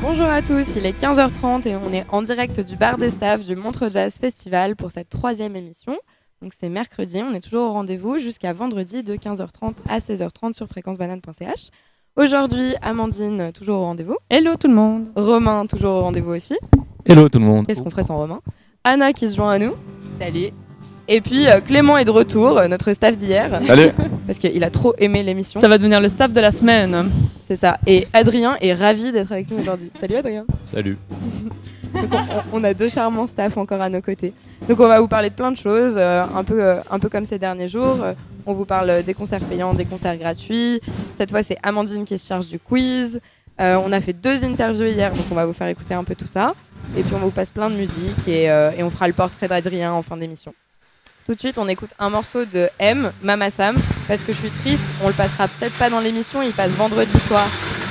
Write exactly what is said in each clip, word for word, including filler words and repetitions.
Bonjour à tous, il est quinze heures trente et on est en direct du bar des staffs du Montreux Jazz Festival pour cette troisième émission. Donc c'est mercredi, on est toujours au rendez-vous jusqu'à vendredi de quinze heures trente à seize heures trente sur fréquence banane point c h. Aujourd'hui, Amandine, toujours au rendez-vous. Hello tout le monde. Romain, toujours au rendez-vous aussi. Hello tout le monde. Qu'est-ce qu'on ferait sans Romain? Anna qui se joint à nous. Salut. Et puis euh, Clément est de retour, euh, notre staff d'hier. Salut. Parce qu'il a trop aimé l'émission. Ça va devenir le staff de la semaine. C'est ça. Et Adrien est ravi d'être avec nous aujourd'hui. Salut Adrien. Salut. Donc on, on a deux charmants staffs encore à nos côtés. Donc on va vous parler de plein de choses, euh, un, peu, euh, un peu comme ces derniers jours. Euh, on vous parle des concerts payants, des concerts gratuits. Cette fois c'est Amandine qui se charge du quiz. Euh, on a fait deux interviews hier, donc on va vous faire écouter un peu tout ça. Et puis on vous passe plein de musique et, euh, et on fera le portrait d'Adrien en fin d'émission. Tout de suite, on écoute un morceau de M, Mama Sam, parce que je suis triste, on le passera peut-être pas dans l'émission, il passe vendredi soir.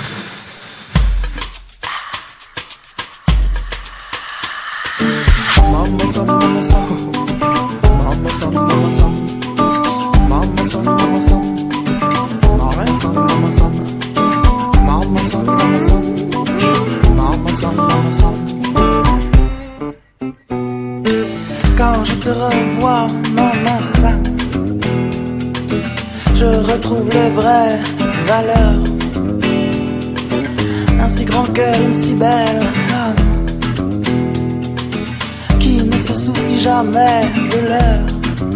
Mama Sam, Mama Sam, Mama Sam, Mama Sam, Mama Sam, Mama Sam, Mama Sam, Mama Sam, Mama Sam, Mama Sam, Mama Sam, Mama Sam. Quand je te revois, Mama Sam, je retrouve les vraies valeurs. Un si grand cœur, une si belle âme, qui ne se soucie jamais de l'heure.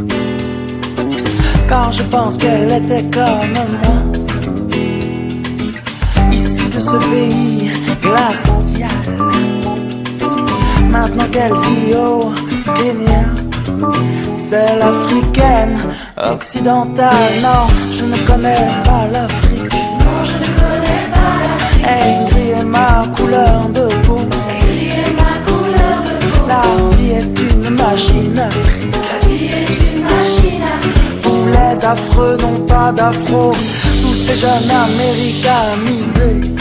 Quand je pense qu'elle était comme moi, ici de ce pays glacial, maintenant qu'elle vit au Kenya, c'est l'africaine occidentale. Non, je ne connais pas l'Afrique. Non, je ne connais pas l'Afrique. Elle gris est ma couleur de peau. Elle gris est ma couleur de peau. La vie est une machine afrique. La vie est une machine afrique. Tous les affreux n'ont pas d'afro. Tous ces jeunes américanisés,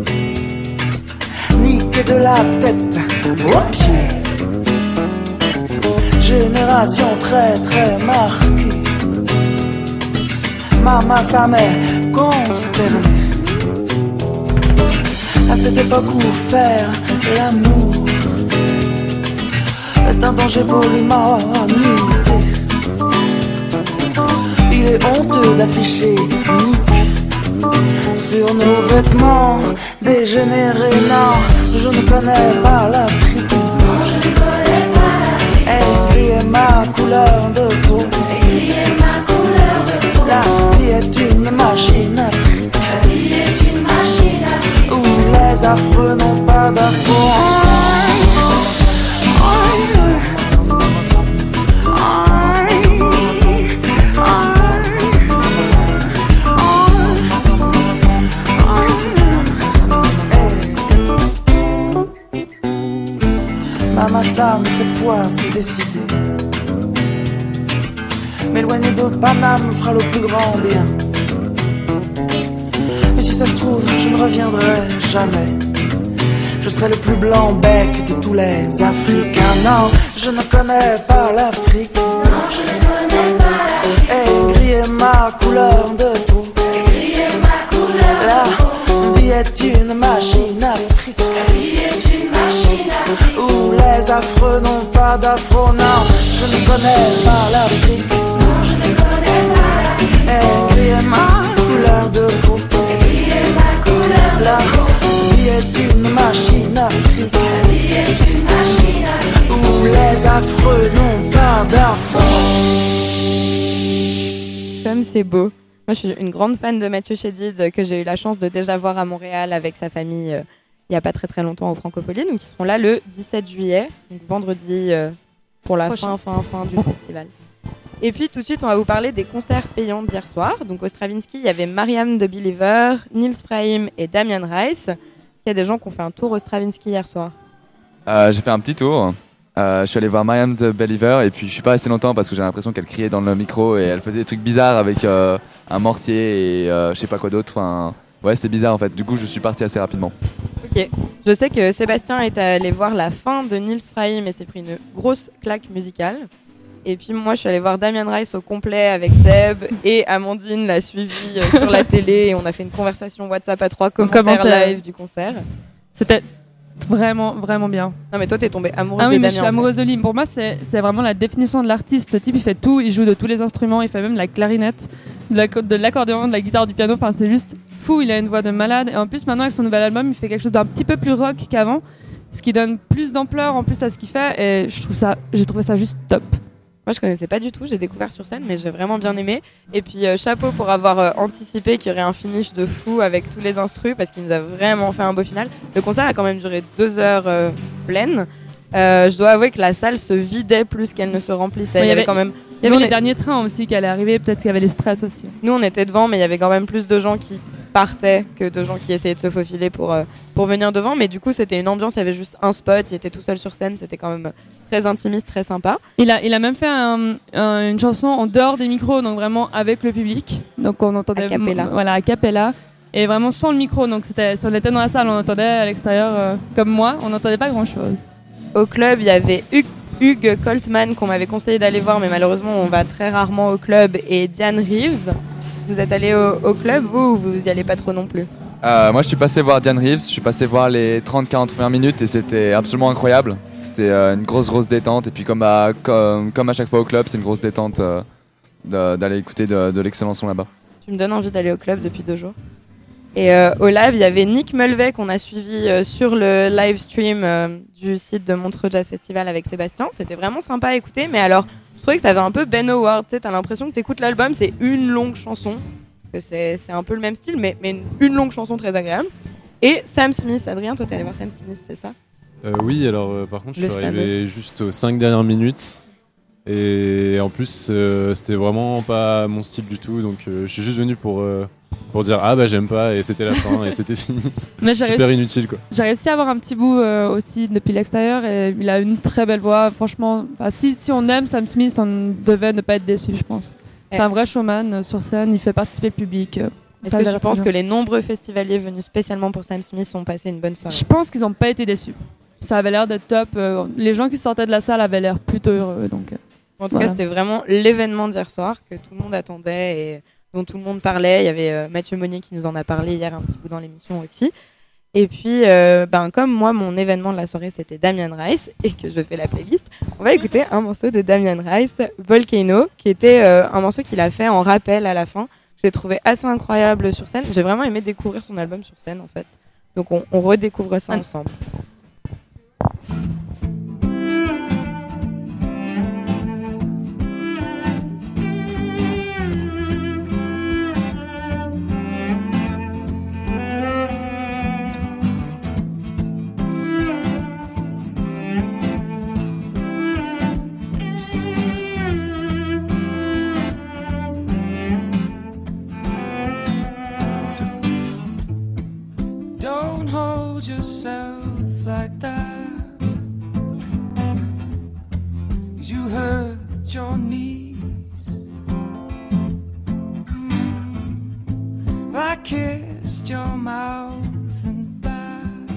niqués de la tête aux pieds. Génération très très marquée. Mama Sam est consternée. À cette époque où faire l'amour est un danger pour l'humanité, il est honteux d'afficher Nick sur nos vêtements dégénérés. Non, je ne connais pas l'Afrique. Non, je ne connais pas l'Afrique. Elle gris est ma couleur de peau. Elle gris est ma couleur de peau. La vie est une machine afrique. La vie est une machine afrique. Où les affreux n'ont pas d'afro. Mama Sam, cette fois c'est décidé. M'éloigner de Paname fera le plus grand bien. Mais si ça se trouve, je ne reviendrai jamais. Je serai le plus blanc bec de tous les Africains. Non, je ne connais pas l'Afrique. Non, je ne connais pas l'Afrique. Et gris est ma couleur de peau. Et gris est ma couleur de peau. La vie est une machine afrique. La vie est une machine afrique. Où les affreux n'ont pas d'afro. Non, je ne connais pas l'Afrique. Non, je ne connais pas l'Afrique. Et gris est ma couleur de peau. Et gris est ma couleur de La peau. vie est une machine afrique. La vie est une machine afrique. Où les affreux n'ont pas d'afro. Comme c'est beau. Moi, je suis une grande fan de Mathieu Chédid, que j'ai eu la chance de déjà voir à Montréal avec sa famille euh, il n'y a pas très très longtemps au Francophonie. Donc, ils seront là le dix-sept juillet, donc vendredi euh, pour la Prochain. fin, fin, fin du festival. Et puis, tout de suite, on va vous parler des concerts payants d'hier soir. Donc, au Stravinsky, il y avait Mariam de Believer, Nils Fraim et Damien Rice. Est-ce qu'il y a des gens qui ont fait un tour au Stravinsky hier soir? Euh, j'ai fait un petit tour. Euh, je suis allé voir Mariam the Believer et puis je suis pas resté longtemps parce que j'ai l'impression qu'elle criait dans le micro et elle faisait des trucs bizarres avec euh, un mortier et euh, je sais pas quoi d'autre. Enfin, ouais, c'était bizarre en fait. Du coup, je suis parti assez rapidement. Ok. Je sais que Sébastien est allé voir la fin de Nils Fraim et s'est pris une grosse claque musicale. Et puis moi, je suis allée voir Damien Rice au complet avec Seb et Amandine l'a suivi euh, sur la télé et on a fait une conversation WhatsApp à trois commentaires Commentaire. live du concert. C'était vraiment, vraiment bien. Non, mais toi, t'es tombée amoureuse Ah de oui, mais Damien. je suis en fait. amoureuse de lui. Pour moi, c'est, c'est vraiment la définition de l'artiste. Ce type, il fait tout. Il joue de tous les instruments. Il fait même de la clarinette, de, la, de l'accordéon, de la guitare, du piano. Enfin, c'est juste fou. Il a une voix de malade. Et en plus, maintenant, avec son nouvel album, il fait quelque chose d'un petit peu plus rock qu'avant. Ce qui donne plus d'ampleur en plus à ce qu'il fait. Et je trouve ça, j'ai trouvé ça juste top. Moi, je connaissais pas du tout. J'ai découvert sur scène, mais j'ai vraiment bien aimé. Et puis, euh, chapeau pour avoir euh, anticipé qu'il y aurait un finish de fou avec tous les instrus, parce qu'il nous a vraiment fait un beau final. Le concert a quand même duré deux heures euh, pleines. Euh, je dois avouer que la salle se vidait plus qu'elle ne se remplissait. Ouais, il y il y avait avait- quand même. Il y avait Nous, on les est- derniers trains aussi qui allaient arriver. Peut-être qu'il y avait les stress aussi. Nous, on était devant, mais il y avait quand même plus de gens qui partaient que de gens qui essayaient de se faufiler pour, euh, pour venir devant. Mais du coup, c'était une ambiance. Il y avait juste un spot. Il était tout seul sur scène. C'était quand même très intimiste, très sympa. Il a, il a même fait un- un- une chanson en dehors des micros, donc vraiment avec le public. Donc on entendait A cappella. m- voilà, a cappella. Et vraiment sans le micro. Donc c'était, si on était dans la salle, on entendait à l'extérieur, euh, comme moi, on n'entendait pas grand-chose. Au club, il y avait Hugues, Hugues Coltman qu'on m'avait conseillé d'aller voir, mais malheureusement, on va très rarement au club. Et Diane Reeves. Vous êtes allé au, au club, vous, ou vous y allez pas trop non plus? Euh, moi, je suis passé voir Diane Reeves, je suis passé voir les trente quarante premières minutes et c'était absolument incroyable. C'était euh, une grosse, grosse détente. Et puis, comme à, comme, comme à chaque fois au club, c'est une grosse détente euh, de- d'aller écouter de, de l'excellent son là-bas. Tu me donnes envie d'aller au club depuis deux jours. Et euh, au live, il y avait Nick Mulvey qu'on a suivi euh, sur le live stream euh, du site de Montreux Jazz Festival avec Sébastien. C'était vraiment sympa à écouter, mais alors je trouvais que ça avait un peu Ben Howard. Tu sais, t'as l'impression que t'écoutes l'album, c'est une longue chanson, parce que c'est, c'est un peu le même style, mais, mais une, une longue chanson très agréable. Et Sam Smith, Adrien, toi t'es allé voir Sam Smith, c'est ça? Euh, oui, alors euh, par contre, je Le suis arrivé juste aux cinq dernières minutes. Et en plus, euh, c'était vraiment pas mon style du tout. Donc, euh, je suis juste venu pour, euh, pour dire ah bah j'aime pas, et c'était la fin, et c'était fini. Mais j'ai Super réussi, inutile quoi. j'ai réussi à avoir un petit bout euh, aussi depuis l'extérieur. Et il a une très belle voix. Franchement, enfin, si, si on aime Sam Smith, on devait ne pas être déçu, je pense. C'est Ouais. un vrai showman euh, sur scène. Il fait participer le public. euh, Est-ce ça a que l'air tu très penses bien. que les nombreux festivaliers venus spécialement pour Sam Smith ont passé une bonne soirée? Je pense qu'ils n'ont pas été déçus. Ça avait l'air d'être top. euh, Les gens qui sortaient de la salle avaient l'air plutôt heureux. Donc, euh, En tout Voilà. cas, c'était vraiment l'événement d'hier soir que tout le monde attendait et dont tout le monde parlait. Il y avait euh, Mathieu Monnier qui nous en a parlé hier un petit bout dans l'émission aussi. Et puis, euh, ben, comme moi, mon événement de la soirée, c'était Damien Rice et que je fais la playlist, on va écouter un morceau de Damien Rice, Volcano, qui était euh, un morceau qu'il a fait en rappel à la fin. Je l'ai trouvé assez incroyable sur scène. J'ai vraiment aimé découvrir son album sur scène, en fait. Donc, on, on redécouvre ça Ah. ensemble. Don't hold yourself like that, 'cause you hurt your knees. Mm. I kissed your mouth and back,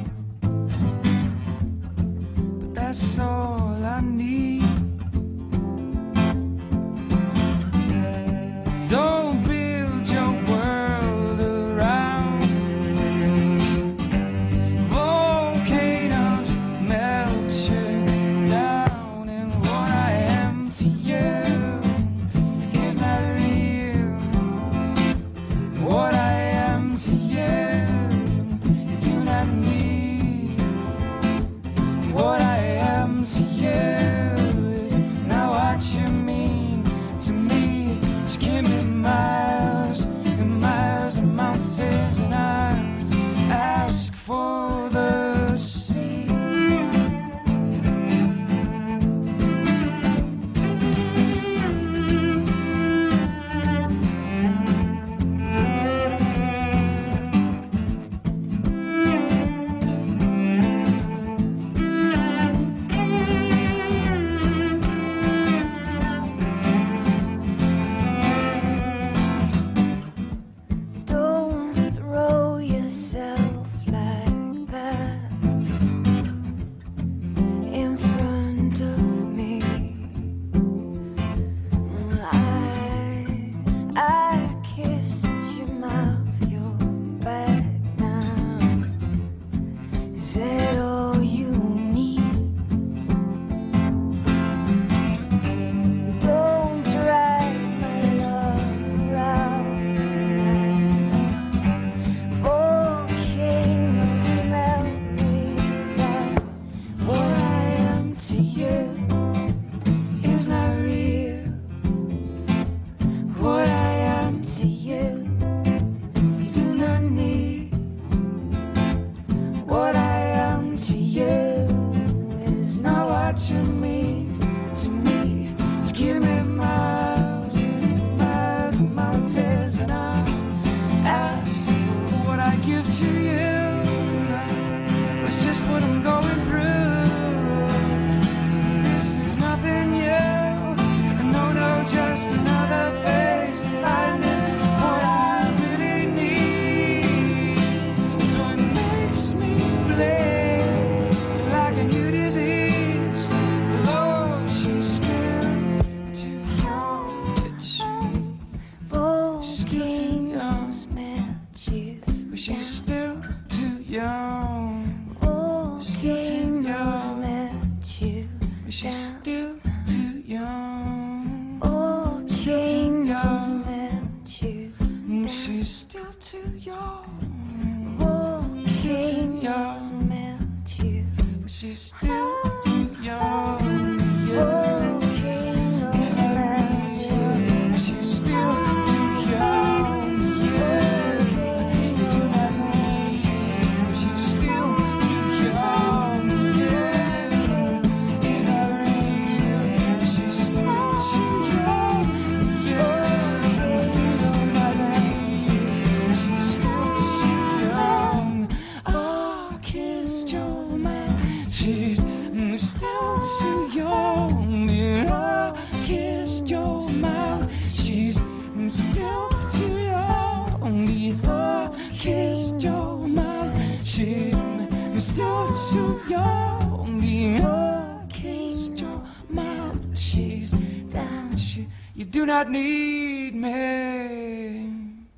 but that's all I need. Don't build your world around volcanoes, melt you down, and what I am to you is not real. What I am to you, you do not need. What I am to you is not what you mean to me. Just give me miles and miles of mountains, and I ask for the sea. to you is not real. What I am to you, you do not need. What I am to you is not what you mean to me. To give me miles and miles and mountains, and I ask for what I give to you. It's just what I'm going through. This is nothing new. No, no, just another phase of finding what I really need. It's what makes me bleed like a new disease. Lord, she's still too young to cheat. She's still too young. But she's still too young. Still too young. But she's still too young. Still too young. Mm, she's still too young. Still too young. But she's still too young. Yeah. Is that real? She's still too young. Yeah. You do not need her, but she's still too young. Yeah. Is that real? But she's still too young. Yeah. You do not need her, but she's still too young. I kissed your man. She's mm, still too young. Yeah. I kissed your mouth. She's mm, still too young. Yeah. I kissed your mouth. She's mm, still too young. Yeah. I kissed your mouth. She's down. She, you do not need me.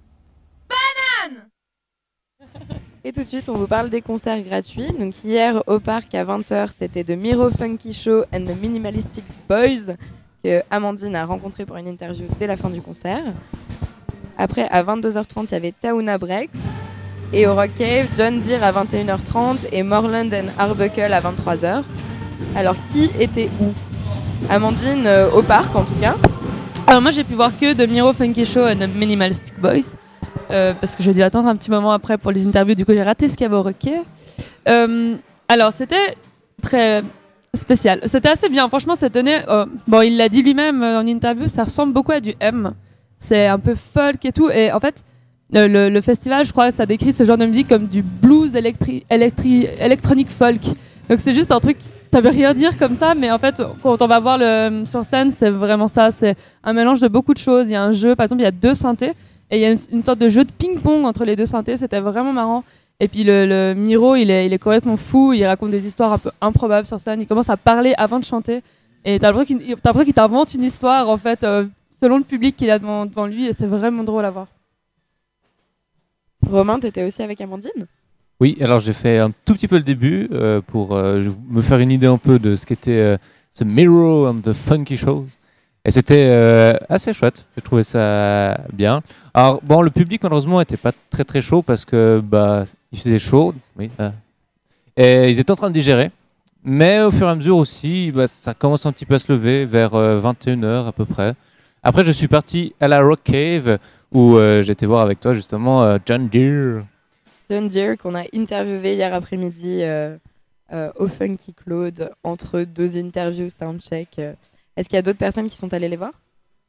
Et tout de suite, on vous parle des concerts gratuits. Donc hier, au parc, à vingt heures, c'était The Miro Funky Show and the Minimalistic Boys, que Amandine a rencontré pour une interview dès la fin du concert. Après, à vingt-deux heures trente, il y avait Tauna Breaks. Et au Rock Cave, John Deere à vingt et une heures trente et Morland and Arbuckle à vingt-trois heures. Alors, qui était où? Amandine, euh, au parc en tout cas. Alors moi j'ai pu voir que The Miro Funky Show and the Minimalistic Boys. Euh, parce que j'ai dû attendre un petit moment après pour les interviews, du coup j'ai raté ce qu'il y avait au Rock Cave. Euh, alors c'était très spécial, c'était assez bien, franchement cette année, euh, bon il l'a dit lui-même en interview, ça ressemble beaucoup à du M, c'est un peu folk et tout, et en fait le, le, le festival je crois ça décrit ce genre de musique comme du blues électri- électri- électronique folk, donc c'est juste un truc, ça veut rien dire comme ça, mais en fait quand on va voir le, sur scène c'est vraiment ça, c'est un mélange de beaucoup de choses, il y a un jeu, par exemple il y a deux synthés, et il y a une, une sorte de jeu de ping-pong entre les deux synthés, c'était vraiment marrant. Et puis le, le Miro, il est, il est complètement fou, il raconte des histoires un peu improbables sur scène, il commence à parler avant de chanter, et t'as l'impression qu'il, t'as l'impression qu'il t'invente une histoire, en fait, euh, selon le public qu'il a devant, devant lui, et c'est vraiment drôle à voir. Romain, t'étais aussi avec Amandine? Oui, alors j'ai fait un tout petit peu le début euh, pour euh, me faire une idée un peu de ce qu'était euh, ce Miro and the Funky Show. Et c'était euh, assez chouette, j'ai trouvé ça bien. Alors bon, le public malheureusement était pas très très chaud parce que bah il faisait chaud, oui. Euh, et ils étaient en train de digérer. Mais au fur et à mesure aussi, bah, ça commence un petit peu à se lever vers euh, vingt et une heures à peu près. Après, je suis parti à la Rock Cave où euh, j'étais voir avec toi justement euh, John Deere. John Deere qu'on a interviewé hier après-midi euh, euh, au Funky Claude entre deux interviews soundcheck. Euh. Est-ce qu'il y a d'autres personnes qui sont allées les voir?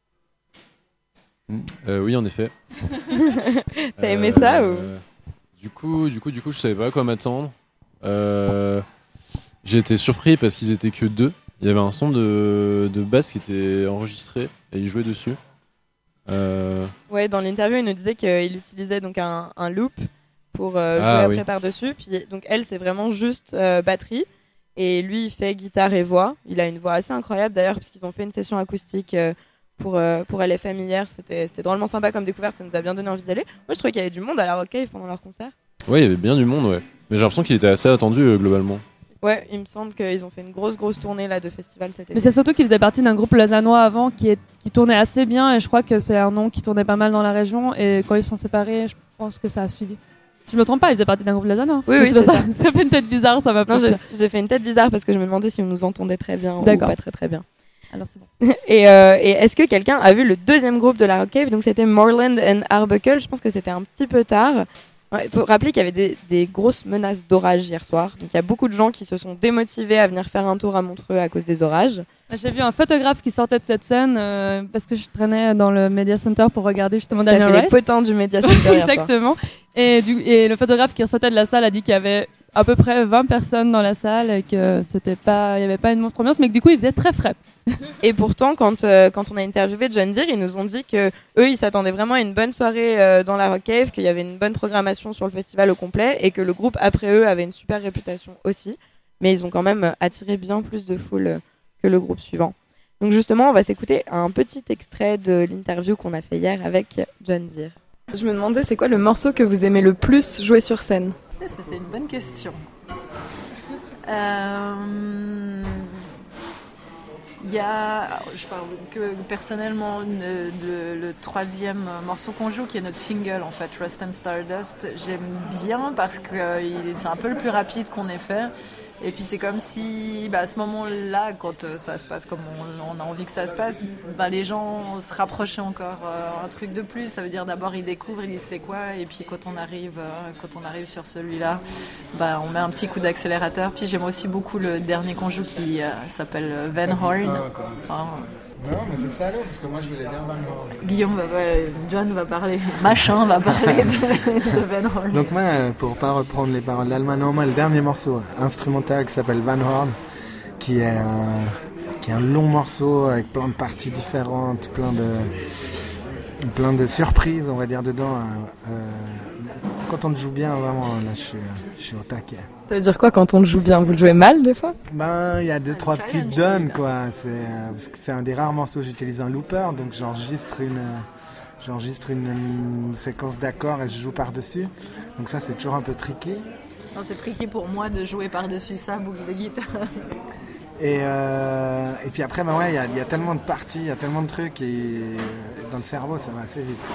Euh, oui, en effet. T'as aimé ça ou Du coup, du coup, du coup, je savais pas à quoi m'attendre. Euh, j'ai été surpris parce qu'ils étaient que deux. Il y avait un son de, de basse qui était enregistré et ils jouaient dessus. Euh... Ouais, dans l'interview, il nous disait qu'il utilisait donc un, un loop pour euh, jouer Ah, après oui. par-dessus. Puis donc elle, c'est vraiment juste euh, batterie. Et lui, il fait guitare et voix. Il a une voix assez incroyable d'ailleurs, parce qu'ils ont fait une session acoustique euh, pour, euh, pour L F M hier. C'était, c'était drôlement sympa comme découverte, ça nous a bien donné envie d'y aller. Moi, je trouvais qu'il y avait du monde à la Rock Cave pendant leur concert. Ouais, il y avait bien du monde, ouais. Mais j'ai l'impression qu'il était assez attendu euh, globalement. Ouais, il me semble qu'ils ont fait une grosse, grosse tournée là, de festival cet été. Mais c'est surtout qu'il faisait partie d'un groupe lausannois avant qui, est, qui tournait assez bien, et je crois que c'est un nom qui tournait pas mal dans la région, et quand ils sont séparés, je pense que ça a suivi. Je me trompe pas, il faisait partie d'un groupe Lazana. Oui, oui, c'est c'est ça. Ça fait une tête bizarre, ça va Non, pas. j'ai j'ai fait une tête bizarre parce que je me demandais si on nous entendait très bien ou D'accord. pas très très bien. Alors c'est bon. Et, euh, et est-ce que quelqu'un a vu le deuxième groupe de la Rock Cave? Donc c'était Moreland and Arbuckle. Je pense que c'était un petit peu tard. Il faut rappeler qu'il y avait des, des grosses menaces d'orage hier soir. Donc il y a beaucoup de gens qui se sont démotivés à venir faire un tour à Montreux à cause des orages. J'ai vu un photographe qui sortait de cette scène euh, parce que je traînais dans le Media Center pour regarder justement T'as Daniel fait les Rice. potins du Media Center hier soir. Exactement. Et, du, et le photographe qui ressortait de la salle a dit qu'il y avait à peu près vingt personnes dans la salle et que c'était pas, il y avait pas une monstre ambiance, mais que du coup il faisait très frais. Et pourtant, quand, euh, quand on a interviewé John Deere, ils nous ont dit que eux, ils s'attendaient vraiment à une bonne soirée euh, dans la Rock Cave, qu'il y avait une bonne programmation sur le festival au complet et que le groupe après eux avait une super réputation aussi. Mais ils ont quand même attiré bien plus de foule euh, que le groupe suivant. Donc justement, on va s'écouter un petit extrait de l'interview qu'on a fait hier avec John Deere. Je me demandais, c'est quoi le morceau que vous aimez le plus jouer sur scène? Ça, c'est une bonne question. Euh... Il y a, je parle que personnellement, le, le, le troisième morceau qu'on joue, qui est notre single en fait, Rust and Stardust, j'aime bien parce que c'est un peu le plus rapide qu'on ait fait. Et puis c'est comme si, bah, à ce moment-là, quand euh, ça se passe comme on, on a envie que ça se passe, bah, les gens se rapprochaient encore euh, un truc de plus. Ça veut dire d'abord ils découvrent, ils disent c'est quoi, et puis quand on arrive, euh, quand on arrive sur celui-là, bah, on met un petit coup d'accélérateur. Puis j'aime aussi beaucoup le dernier qu'on joue qui euh, s'appelle Van Horn. Enfin, non, mais c'est ça alors, parce que moi je voulais bien Van Horn. Guillaume va, ouais, John va parler, machin va parler de, de Van Horn. Donc moi, pour pas reprendre les paroles d'Alma Norma, le dernier morceau instrumental qui s'appelle Van Horn, qui est, un, qui est un long morceau avec plein de parties différentes, plein de, plein de surprises, on va dire, dedans. Euh, quand on le joue bien, vraiment, là je suis, je suis au taquet. Ça veut dire quoi quand on le joue bien? Vous le jouez mal des fois? Ben, il y a deux, trois petites donnes, quoi. C'est, euh, parce que c'est un des rares morceaux où j'utilise un looper, donc j'enregistre une, euh, j'enregistre une, une séquence d'accords et je joue par-dessus. Donc ça, c'est toujours un peu tricky. Non, c'est tricky pour moi de jouer par-dessus ça, boucle de guitare. Et, euh, et puis après, ben ouais, il y a, y a tellement de parties, il y a tellement de trucs, et dans le cerveau, ça va assez vite, quoi.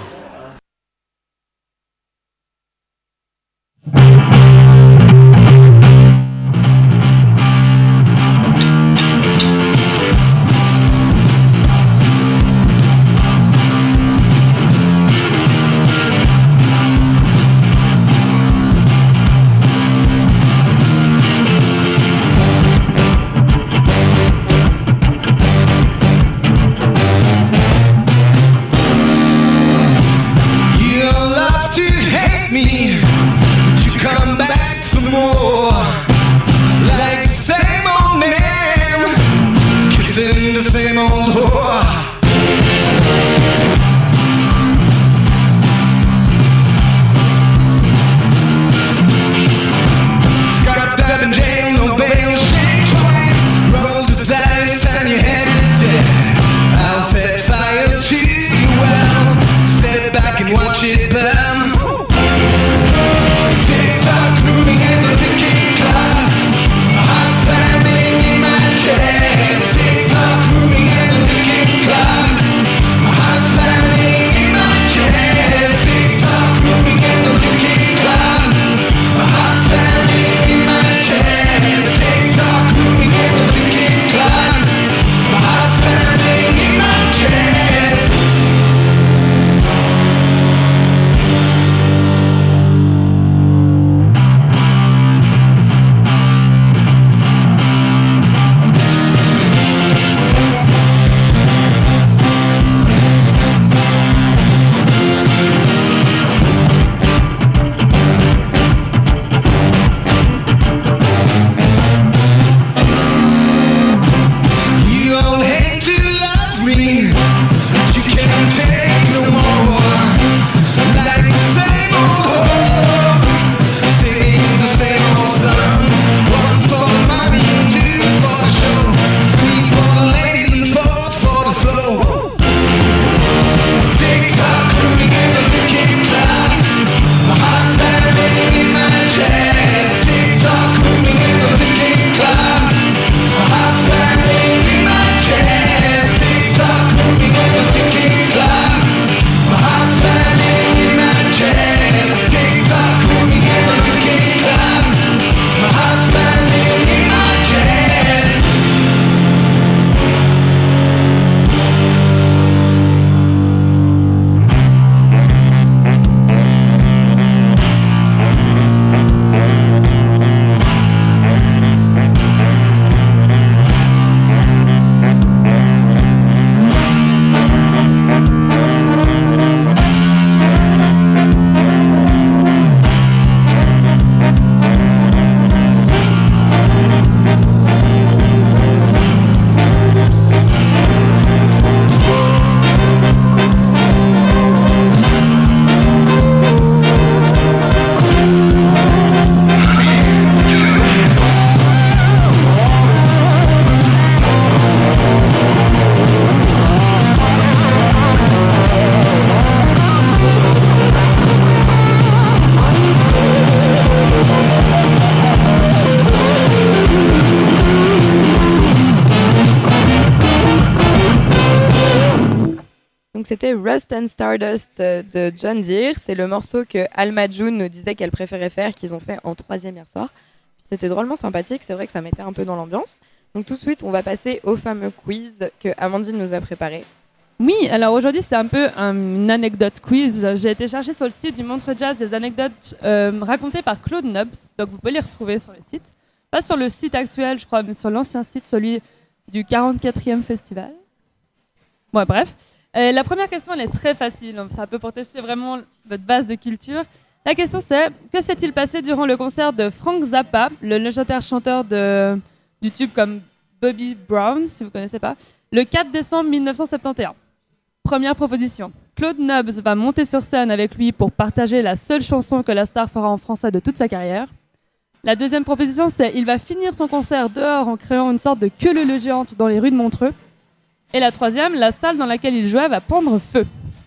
Donc c'était Rust and Stardust euh, de John Deere. C'est le morceau que Alma June nous disait qu'elle préférait faire, qu'ils ont fait en troisième hier soir. Puis c'était drôlement sympathique, c'est vrai que ça mettait un peu dans l'ambiance. Donc tout de suite, on va passer au fameux quiz que Amandine nous a préparé. Oui, alors aujourd'hui c'est un peu un, une anecdote quiz. J'ai été chercher sur le site du Montreux Jazz des anecdotes euh, racontées par Claude Nobs, donc vous pouvez les retrouver sur le site. Pas sur le site actuel, je crois, mais sur l'ancien site, celui du quarante-quatrième festival. Bon, bref. Euh, la première question, elle est très facile, donc c'est un peu pour tester vraiment votre base de culture. La question c'est, que s'est-il passé durant le concert de Frank Zappa, le légendaire chanteur de, du tube comme Bobby Brown, si vous ne connaissez pas, le quatre décembre mille neuf cent soixante et onze. Première proposition. Claude Nobs va monter sur scène avec lui pour partager la seule chanson que la star fera en français de toute sa carrière. La deuxième proposition, c'est il va finir son concert dehors en créant une sorte de queue-leu-leu géante dans les rues de Montreux. Et la troisième, la salle dans laquelle il jouait va prendre feu.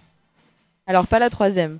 Alors pas la troisième.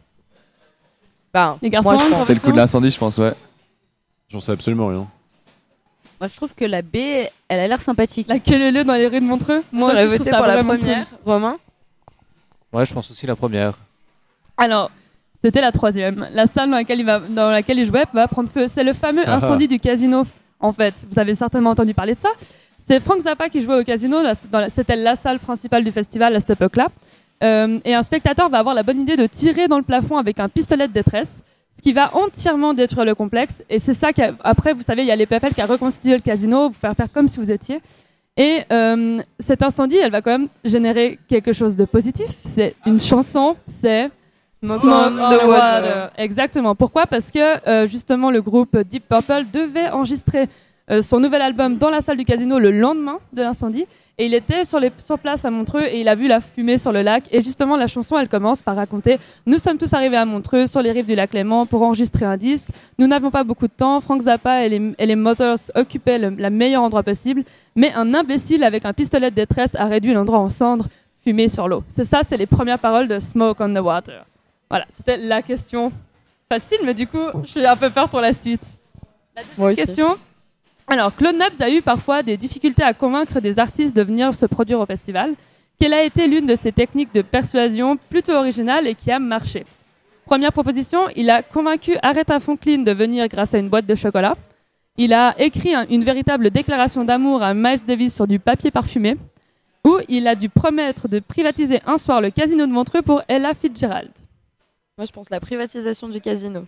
Ben, Les garçons, moi, je une pense. C'est le coup de l'incendie, je pense, ouais. J'en sais absolument rien. Moi, je trouve que la B, elle a l'air sympathique. La queue-leu-leu dans les rues de Montreux. Moi J'aurais aussi, je voté trouve ça pour la vraiment première. cool. Romain? Ouais, je pense aussi la première. Alors, c'était la troisième. La salle dans laquelle il, va, dans laquelle il jouait va prendre feu. C'est le fameux Ah ah. incendie du casino, en fait. Vous avez certainement entendu parler de ça. C'est Frank Zappa qui jouait au casino. Là, dans la- C'était la salle principale du festival à cette époque-là. Euh, et un spectateur va avoir la bonne idée de tirer dans le plafond avec un pistolet de détresse, ce qui va entièrement détruire le complexe. Et c'est ça qu'après, vous savez, il y a l'E P F L qui a reconstitué le casino, vous faire faire comme si vous étiez. Et euh, cet incendie, elle va quand même générer quelque chose de positif. C'est une chanson, c'est Smoke, Smoke on the water. Exactement. Pourquoi? Parce que euh, justement, le groupe Deep Purple devait enregistrer euh, son nouvel album dans la salle du casino le lendemain de l'incendie. Et il était sur, les, sur place à Montreux et il a vu la fumée sur le lac. Et justement, la chanson, elle commence par raconter « Nous sommes tous arrivés à Montreux, sur les rives du lac Léman, pour enregistrer un disque. Nous n'avions pas beaucoup de temps. Frank Zappa et les, et les Mothers occupaient le la meilleur endroit possible. Mais un imbécile avec un pistolet de détresse a réduit l'endroit en cendres, fumée sur l'eau. » C'est ça, c'est les premières paroles de « Smoke on the Water ». Voilà, c'était la question facile, mais du coup, j'ai un peu peur pour la suite. La deuxième Moi aussi. question. Alors, Claude Nobs a eu parfois des difficultés à convaincre des artistes de venir se produire au festival. Quelle a été l'une de ses techniques de persuasion plutôt originale et qui a marché? Première proposition, il a convaincu Aretha Franklin de venir grâce à une boîte de chocolat. Il a écrit un- une véritable déclaration d'amour à Miles Davis sur du papier parfumé. Ou il a dû promettre de privatiser un soir le casino de Montreux pour Ella Fitzgerald. Moi, je pense la privatisation du casino.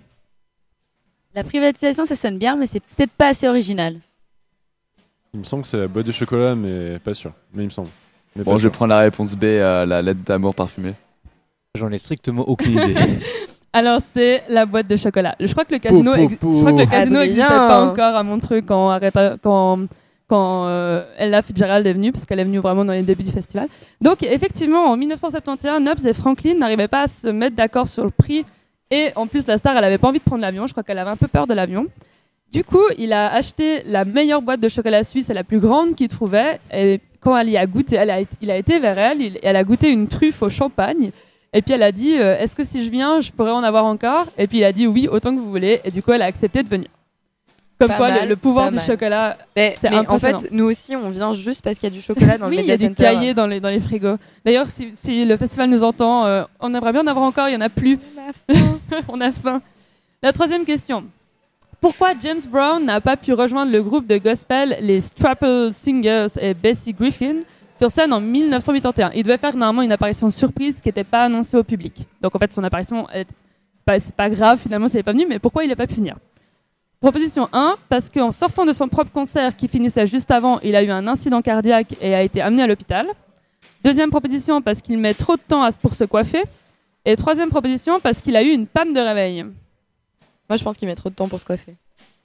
La privatisation, ça sonne bien, mais c'est peut-être pas assez original. Il me semble que c'est la boîte de chocolat, mais pas sûr. Mais il me semble. Mais Bon, pas je vais sûr. prendre la réponse B, euh, la lettre d'amour parfumée. J'en ai strictement aucune idée. Alors, c'est la boîte de chocolat. Je crois que le casino, pou, ex- pou. je crois que le casino Adrien. n'existait pas encore à Montreux quand, Aretha- quand, quand euh, Ella Fitzgerald est venue, parce qu'elle est venue vraiment dans les débuts du festival. Donc, effectivement, en mille neuf cent soixante et onze, Nobs et Franklin n'arrivaient pas à se mettre d'accord sur le prix. Et en plus, la star, elle avait pas envie de prendre l'avion. Je crois qu'elle avait un peu peur de l'avion. Du coup, il a acheté la meilleure boîte de chocolat suisse et la plus grande qu'il trouvait. Et quand elle y a goûté, elle a, il a été vers elle, il- elle a goûté une truffe au champagne. Et puis elle a dit, euh, est-ce que si je viens, je pourrais en avoir encore? Et puis il a dit oui, autant que vous voulez. Et du coup, elle a accepté de venir. Comme Pas quoi, le- mal, le, pouvoir pas du mal. chocolat. Mais, C'est mais en impressionnant. fait, nous aussi, on vient juste parce qu'il y a du chocolat dans Oui, le il y a Media du Center. cahier dans les, dans les frigos. D'ailleurs, si, si le festival nous entend, euh, on aimerait bien en avoir encore, il n'y en a plus. On a faim. La troisième question. Pourquoi James Brown n'a pas pu rejoindre le groupe de gospel les Strapple Singers et Bessie Griffin sur scène en mille neuf cent quatre-vingt-onze? Il devait faire normalement une apparition surprise qui n'était pas annoncée au public. Donc en fait, son apparition, elle- c'est pas, c'est pas grave finalement s'il n'est pas venu, mais pourquoi il n'a pas pu venir? Proposition un, parce qu'en sortant de son propre concert qui finissait juste avant, il a eu un incident cardiaque et a été amené à l'hôpital. Deuxième proposition, parce qu'il met trop de temps à- pour se coiffer. Et troisième proposition, parce qu'il a eu une panne de réveil. Moi, je pense qu'il met trop de temps pour se coiffer.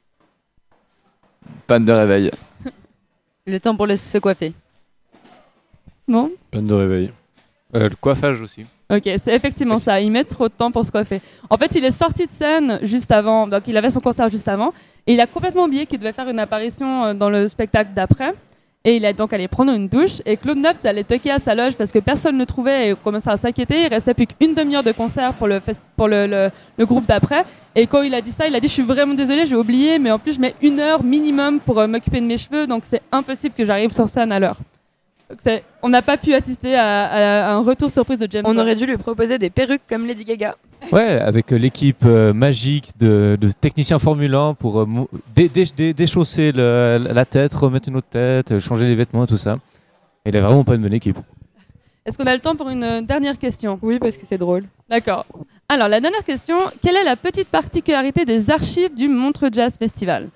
Panne de réveil. Le temps pour le se coiffer. Non? Panne de réveil. Euh, le coiffage aussi. Ok, c'est effectivement ça. Il met trop de temps pour se coiffer. En fait, il est sorti de scène juste avant, donc il avait son concert juste avant, et il a complètement oublié qu'il devait faire une apparition euh, dans le spectacle d'après. Et il est donc allé prendre une douche. Et Claude Nobs allait toquer à sa loge parce que personne ne le trouvait et commençait à s'inquiéter. Il restait plus qu'une demi-heure de concert pour le, fest- pour le, le, le groupe d'après. Et quand il a dit ça, il a dit « Je suis vraiment désolé, j'ai oublié, mais en plus, je mets une heure minimum pour euh, m'occuper de mes cheveux, donc c'est impossible que j'arrive sur scène à l'heure. » Donc c'est- on n'a pas pu assister à, à un retour surprise de James On Bond. aurait dû lui proposer des perruques comme Lady Gaga. Ouais, avec euh, l'équipe euh, magique de, de techniciens Formule un pour euh, mou- dé- dé- dé- déchausser le- la tête, remettre une autre tête, euh, changer les vêtements, tout ça. Il est vraiment pas une bonne équipe. Est-ce qu'on a le temps pour une euh, dernière question? Oui, parce que c'est drôle. D'accord. Alors, la dernière question, quelle est la petite particularité des archives du Montreux Jazz Festival?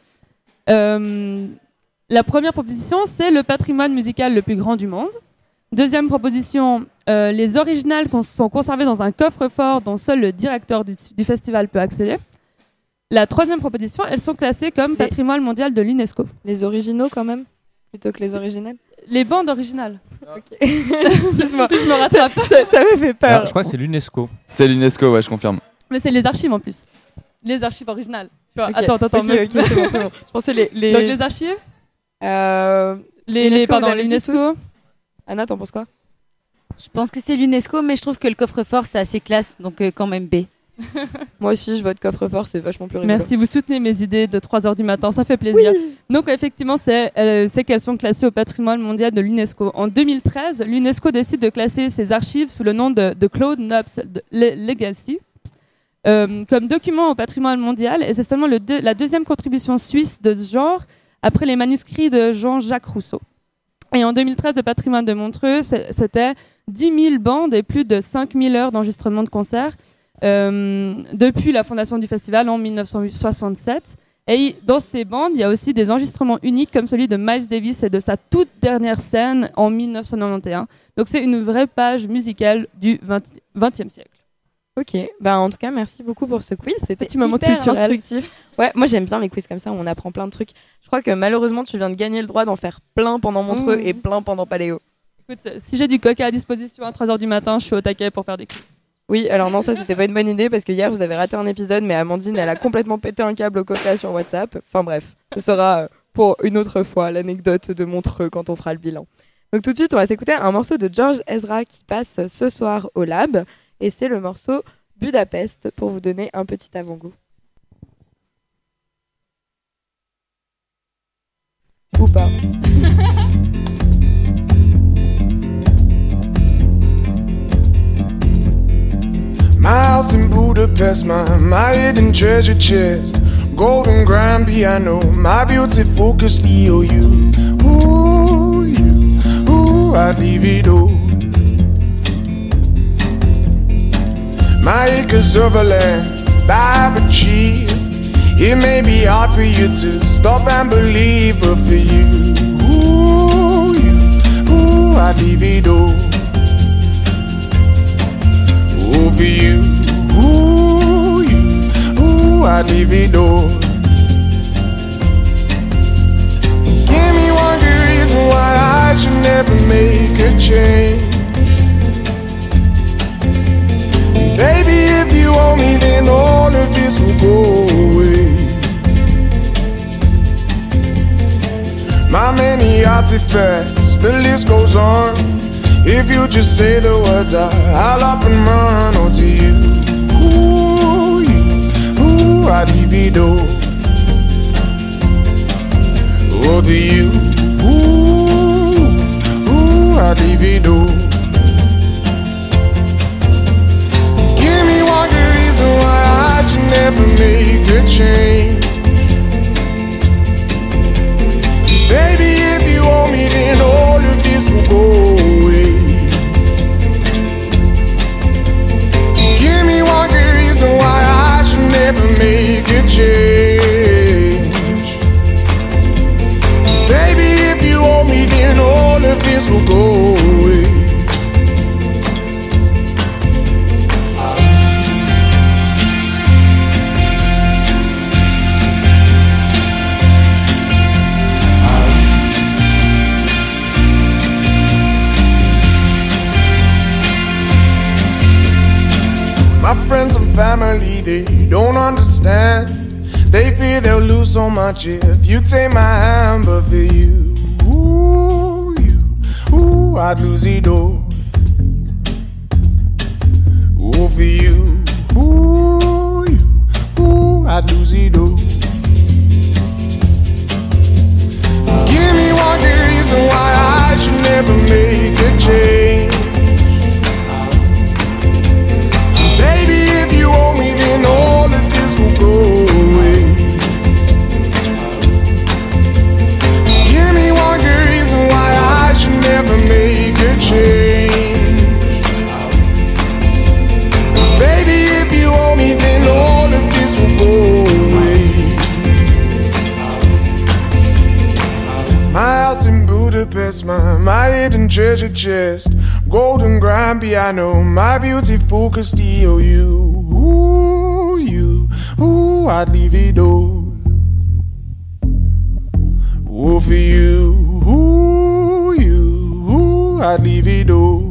Euh, La première proposition, c'est le patrimoine musical le plus grand du monde. Deuxième proposition, euh, les originales cons- sont conservées dans un coffre-fort dont seul le directeur du, du festival peut accéder. La troisième proposition, elles sont classées comme Les- patrimoine mondial de l'UNESCO. Les originaux quand même, plutôt que les originales. Les bandes originales. Ok. Excuse-moi. Je me rattrape. Ça, ça me fait peur. Alors, je crois que c'est l'UNESCO. C'est l'UNESCO, ouais, je confirme. Mais c'est les archives en plus. Les archives originales. Tu vois, Ok. attends, attends, attends. Ok, me- ok, c'est bon, c'est bon. Je pensais les. les... Donc les archives, Euh, les, les, l'UNESCO, pardon, vous avez dit l'UNESCO. tous Anna, t'en penses quoi? Je pense que c'est l'UNESCO, mais je trouve que le coffre-fort, c'est assez classe, donc euh, quand même B. Moi aussi, je vote coffre-fort, c'est vachement plus rigolo. Merci, vous soutenez mes idées de trois heures du matin, ça fait plaisir. Donc effectivement, c'est euh, c'est qu'elles sont classées au patrimoine mondial de l'UNESCO. En deux mille treize, l'UNESCO décide de classer ses archives sous le nom de, de Claude Nobs de Le- Legacy euh, comme document au patrimoine mondial, et c'est seulement le deux- la deuxième contribution suisse de ce genre après les manuscrits de Jean-Jacques Rousseau. Et en deux mille treize, le patrimoine de Montreux, c'est- c'était dix mille bandes et plus de cinq mille heures d'enregistrement de concerts euh, depuis la fondation du festival en mille neuf cent soixante-sept. Et dans ces bandes, il y a aussi des enregistrements uniques comme celui de Miles Davis et de sa toute dernière scène en mille neuf cent quatre-vingt-onze. Donc c'est une vraie page musicale du vingtième siècle. Ok, bah en tout cas, merci beaucoup pour ce quiz. C'était Petit moment hyper culturel. instructif. Ouais, moi j'aime bien les quiz comme ça où on apprend plein de trucs. Je crois que malheureusement, tu viens de gagner le droit d'en faire plein pendant Montreux Mmh. et plein pendant Paléo. Écoute, si j'ai du coca à disposition à trois heures du matin, je suis au taquet pour faire des quiz. Oui, alors non, ça c'était pas une bonne idée parce que hier vous avez raté un épisode, mais Amandine elle a complètement pété un câble au coca sur WhatsApp. Enfin bref, ce sera euh, pour une autre fois l'anecdote de Montreux quand on fera le bilan. Donc tout de suite, on va s'écouter un morceau de George Ezra qui passe ce soir au Lab et c'est le morceau Budapest pour vous donner un petit avant-goût. Ou pas. My house in Budapest, my, my hidden treasure chest, golden grand piano, my beauty focused E O U. Ooh, you, ooh, I'd leave it all. My acres of land I've achieved. It may be hard for you to stop and believe, but for you, ooh, you, ooh, I'd leave it all. Ooh, for you, ooh, you, ooh, I'd leave it all. Give me one good reason why I should never make a change. Baby, if you owe me, then all of this will go away. My many artifacts, the list goes on. If you just say the words, I, I'll up and run. Oh, to you, ooh, you, ooh, I'd leave it all. Oh, to you, ooh, ooh, I'd leave it all. Give me one good reason why I should never make a change. Baby, if you owe me, then all of this will go away. Give me one good reason why I should never make a change. Baby, if you owe me, then all of this will go away. My friends and family, they don't understand. They fear they'll lose so much if you take my hand. But for you, ooh, you, ooh, I'd lose it all. Ooh, for you, ooh, you, ooh, I'd lose it all. Give me one good reason why I should never make Budapest, my, my hidden treasure chest. Golden grand piano, my beautiful Castillo. You, ooh, you, ooh, I'd leave it all. Ooh, for you, ooh, you, ooh, I'd leave it all.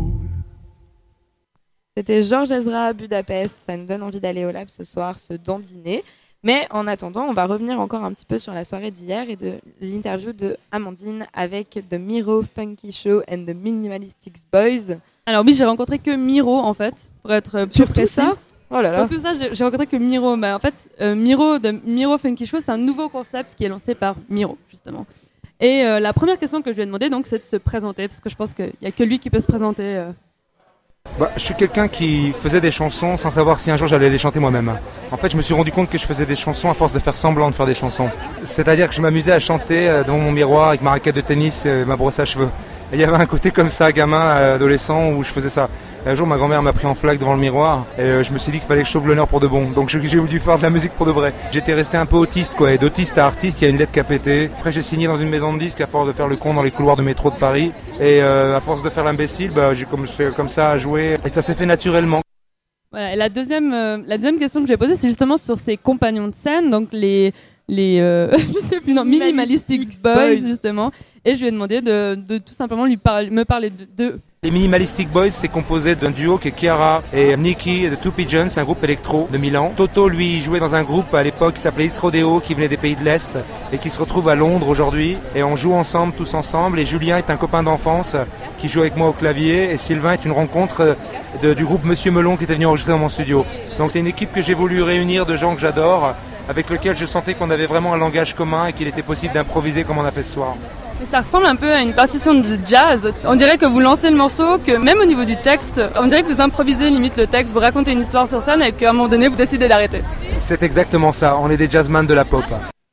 C'était Georges Ezra à Budapest. Ça nous donne envie d'aller au lab ce soir, se dandiner. Mais en attendant, on va revenir encore un petit peu sur la soirée d'hier et de l'interview de Amandine avec The Miro Funky Show and the Minimalistic Boys. Alors oui, j'ai rencontré que Miro en fait, pour être plus Sur tout précis. ça Oh là là. Pour tout ça, j'ai, j'ai rencontré que Miro. Bah, en fait, euh, Miro de Miro Funky Show, c'est un nouveau concept qui est lancé par Miro justement. Et euh, la première question que je lui ai demandé, donc, c'est de se présenter, parce que je pense qu'il n'y a que lui qui peut se présenter. Euh, Bah, je suis quelqu'un qui faisait des chansons sans savoir si un jour j'allais les chanter moi-même. En fait, je me suis rendu compte que je faisais des chansons à force de faire semblant de faire des chansons. C'est-à-dire que je m'amusais à chanter devant mon miroir avec ma raquette de tennis et ma brosse à cheveux. Et il y avait un côté comme ça, gamin, adolescent, où je faisais ça. Et un jour, ma grand-mère m'a pris en flaque devant le miroir et je me suis dit qu'il fallait que je sauve l'honneur pour de bon. Donc j'ai voulu faire de la musique pour de vrai. J'étais resté un peu autiste, quoi. Et d'autiste à artiste, il y a une lettre qui a pété. Après, j'ai signé dans une maison de disques à force de faire le con dans les couloirs de métro de Paris. Et euh, à force de faire l'imbécile, bah, j'ai commencé comme ça à jouer. Et ça s'est fait naturellement. Voilà. Et la deuxième, euh, la deuxième question que je vais poser, c'est justement sur ses compagnons de scène, donc les les euh, je sais plus non Minimalistic Boys justement. Et je lui ai demandé de, de tout simplement lui par- me parler de, de Les Minimalistic Boys, c'est composé d'un duo qui est Chiara et Nicky de Two Pigeons, un groupe électro de Milan. Toto, lui, jouait dans un groupe à l'époque qui s'appelait Is Rodeo, qui venait des pays de l'Est et qui se retrouve à Londres aujourd'hui. Et on joue ensemble, tous ensemble. Et Julien est un copain d'enfance qui joue avec moi au clavier. Et Sylvain est une rencontre de, du groupe Monsieur Melon qui était venu enregistrer dans mon studio. Donc c'est une équipe que j'ai voulu réunir de gens que j'adore, avec lequel je sentais qu'on avait vraiment un langage commun et qu'il était possible d'improviser comme on a fait ce soir. Mais ça ressemble un peu à une partition de jazz. On dirait que vous lancez le morceau, que même au niveau du texte, on dirait que vous improvisez limite le texte, vous racontez une histoire sur scène et qu'à un moment donné, vous décidez d'arrêter. C'est exactement ça, on est des jazzman de la pop.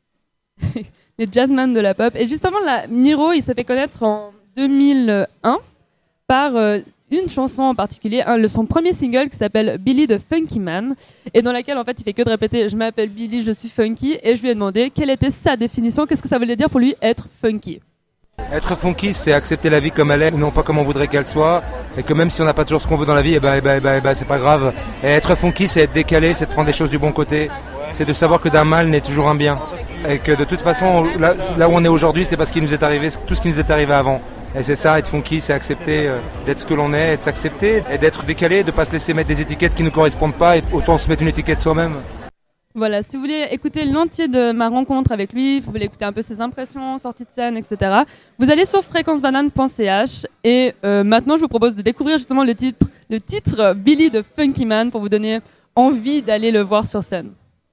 Les jazzman de la pop. Et justement, là, Miro, il s'est fait connaître en deux mille un par euh, une chanson en particulier, un, le, son premier single qui s'appelle Billy the Funky Man, et dans laquelle en fait il fait que de répéter « je m'appelle Billy, je suis funky », et je lui ai demandé quelle était sa définition, qu'est-ce que ça voulait dire pour lui être funky. Être funky, c'est accepter la vie comme elle est, non pas comme on voudrait qu'elle soit, et que même si on n'a pas toujours ce qu'on veut dans la vie, eh ben, eh ben, eh ben, eh ben, c'est pas grave. Et être funky, c'est être décalé, c'est de prendre des choses du bon côté, c'est de savoir que d'un mal n'est toujours un bien, et que de toute façon, là, là où on est aujourd'hui, c'est parce qu'il nous est arrivé tout ce qui nous est arrivé avant. Et c'est ça, être funky, c'est accepter euh, d'être ce que l'on est, de s'accepter, et d'être décalé, de pas se laisser mettre des étiquettes qui ne nous correspondent pas, et autant se mettre une étiquette soi-même. Voilà, si vous voulez écouter l'entier de ma rencontre avec lui, vous voulez écouter un peu ses impressions, sorties de scène, et cetera, vous allez sur fréquence banane point c h et euh, maintenant je vous propose de découvrir justement le titre, le titre Billy the Funky Man pour vous donner envie d'aller le voir sur scène.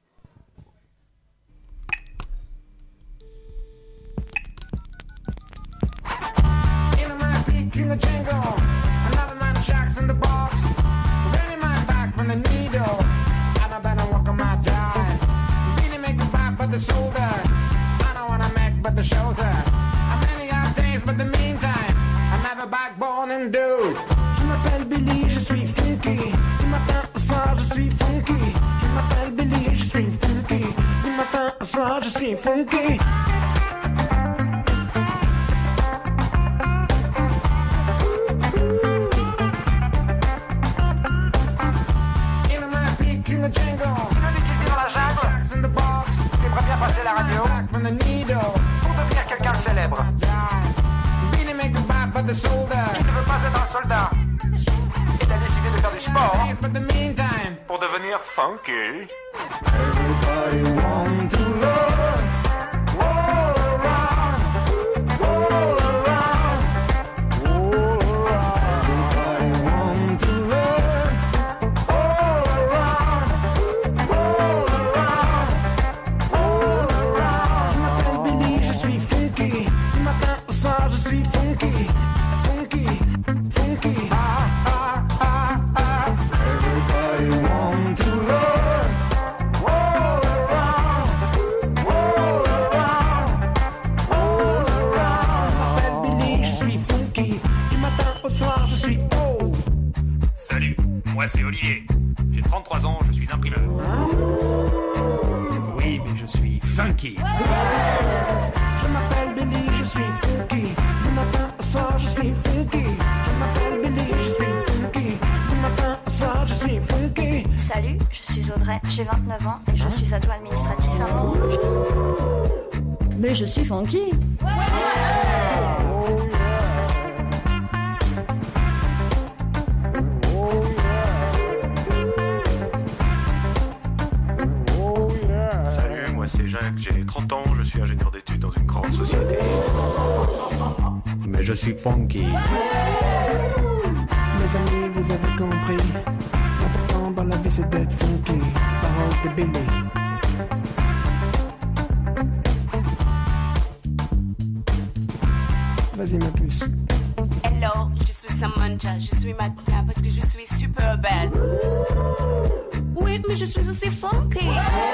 In the jingle, another man shacks in the box. Really my back from the needle, and I better walk on my jive. Really make the back but the shoulder. I don't wanna make but the shoulder. I'm many out days but the meantime, I'm never backbone and dude. Je m'appelle Billy, je suis funky. Du matin au soir, je suis funky. Je m'appelle Billy, je suis funky. Du matin au soir, je suis funky. Passer la radio pour devenir quelqu'un de célèbre. Il ne veut pas être un soldat. Il a décidé de faire du sport pour devenir funky. Everybody want to learn. Roll around, roll around, roll around. Everybody want to learn. Roll around, roll around. Je suis funky, funky, funky. Ah, ah, ah, ah. Everybody want to learn. Roll around, roll around, roll around. Je m'appelle Billy, je suis funky. Du matin au soir, je suis oh. Salut, moi c'est Olivier. J'ai trente-trois ans, je suis imprimeur. Oui, mais je suis funky. Je m'appelle Billy, je suis funky. Du matin Ouais, j'ai vingt-neuf ans et je suis adjoint administratif à Montrouge. Mais je suis funky. Salut, moi c'est Jacques, j'ai trente ans, je suis ingénieur d'études dans une grande société. Mais je suis funky. Mes amis, vous avez compris. L'important dans la vie c'est d'être funky. Parole de Billy. Vas-y ma puce. Hello, je suis Samantha, je suis maintenant parce que je suis super belle. Oui, mais je suis aussi funky.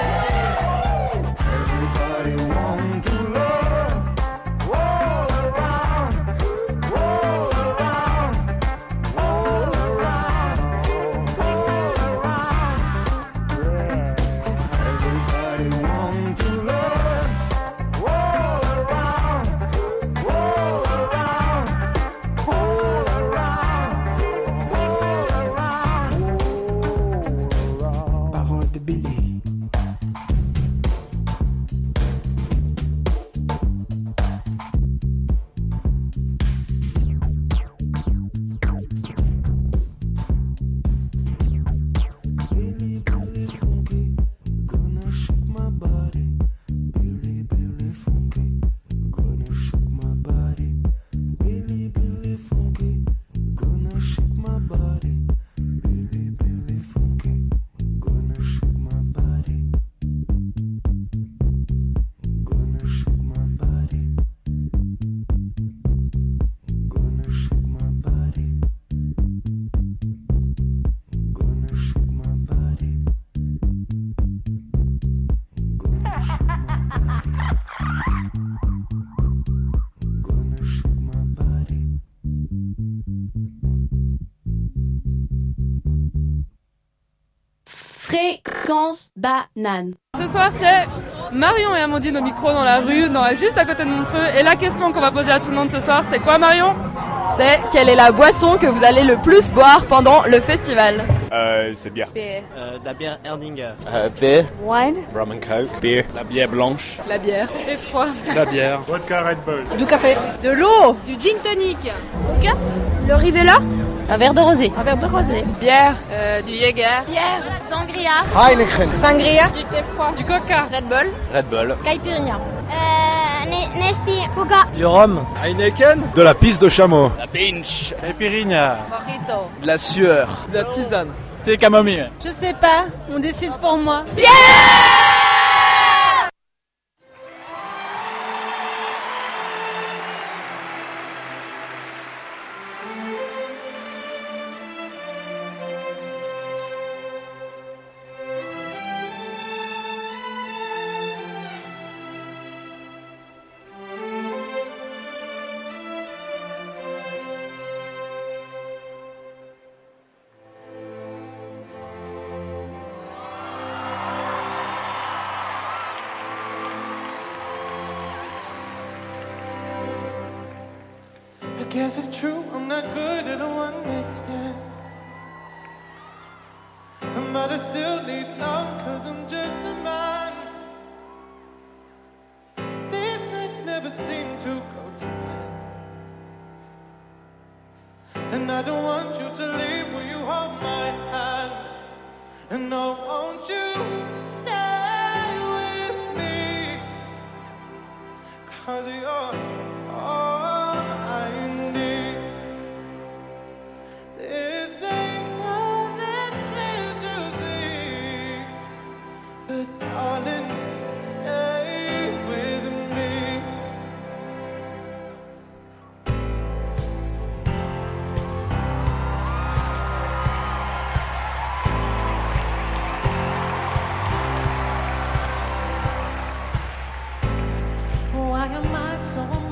Everybody want to love. Roll around, roll around, roll around, roll around. Yeah. Everybody want to love. Roll around, roll around, roll around, roll around. Parole de Billy. Fréquence banane. Ce soir, c'est Marion et Amandine au micro dans la rue, dans la, juste à côté de Montreux. Et la question qu'on va poser à tout le monde ce soir, c'est quoi, Marion? C'est quelle est la boisson que vous allez le plus boire pendant le festival? Euh, c'est bière. Bière. Euh, de la bière Erdinger. Euh, bière. Wine. Rum and Coke. Bière. La bière blanche. La bière. Thé froid. La bière. Vodka Red Bull. Du café. De l'eau. Du gin tonic. Coca. Le Rivella. Un verre de rosé. Un verre de rosé. Bière. Euh, du Jäger. Bière. Sangria. Heineken. Sangria. Du thé froid. Du coca. Red Bull. Red Bull. Caipirinha. Euh, Nesty. Coca. Du rhum. Heineken. De la pisse de chameau. La pinch. Caipirinha. Mojito. De la sueur. De la tisane. Thé camomille. Je sais pas. On décide pour moi. I guess it's true, I'm not good at a one night stand. But I still need love, cause I'm just a man. These nights never seem to go to plan. And I don't want you to leave, will you hold my hand? And oh, won't you stay with me? Cause you're all I need. This ain't love, it's clear to see. But darling, stay with me. Why am I so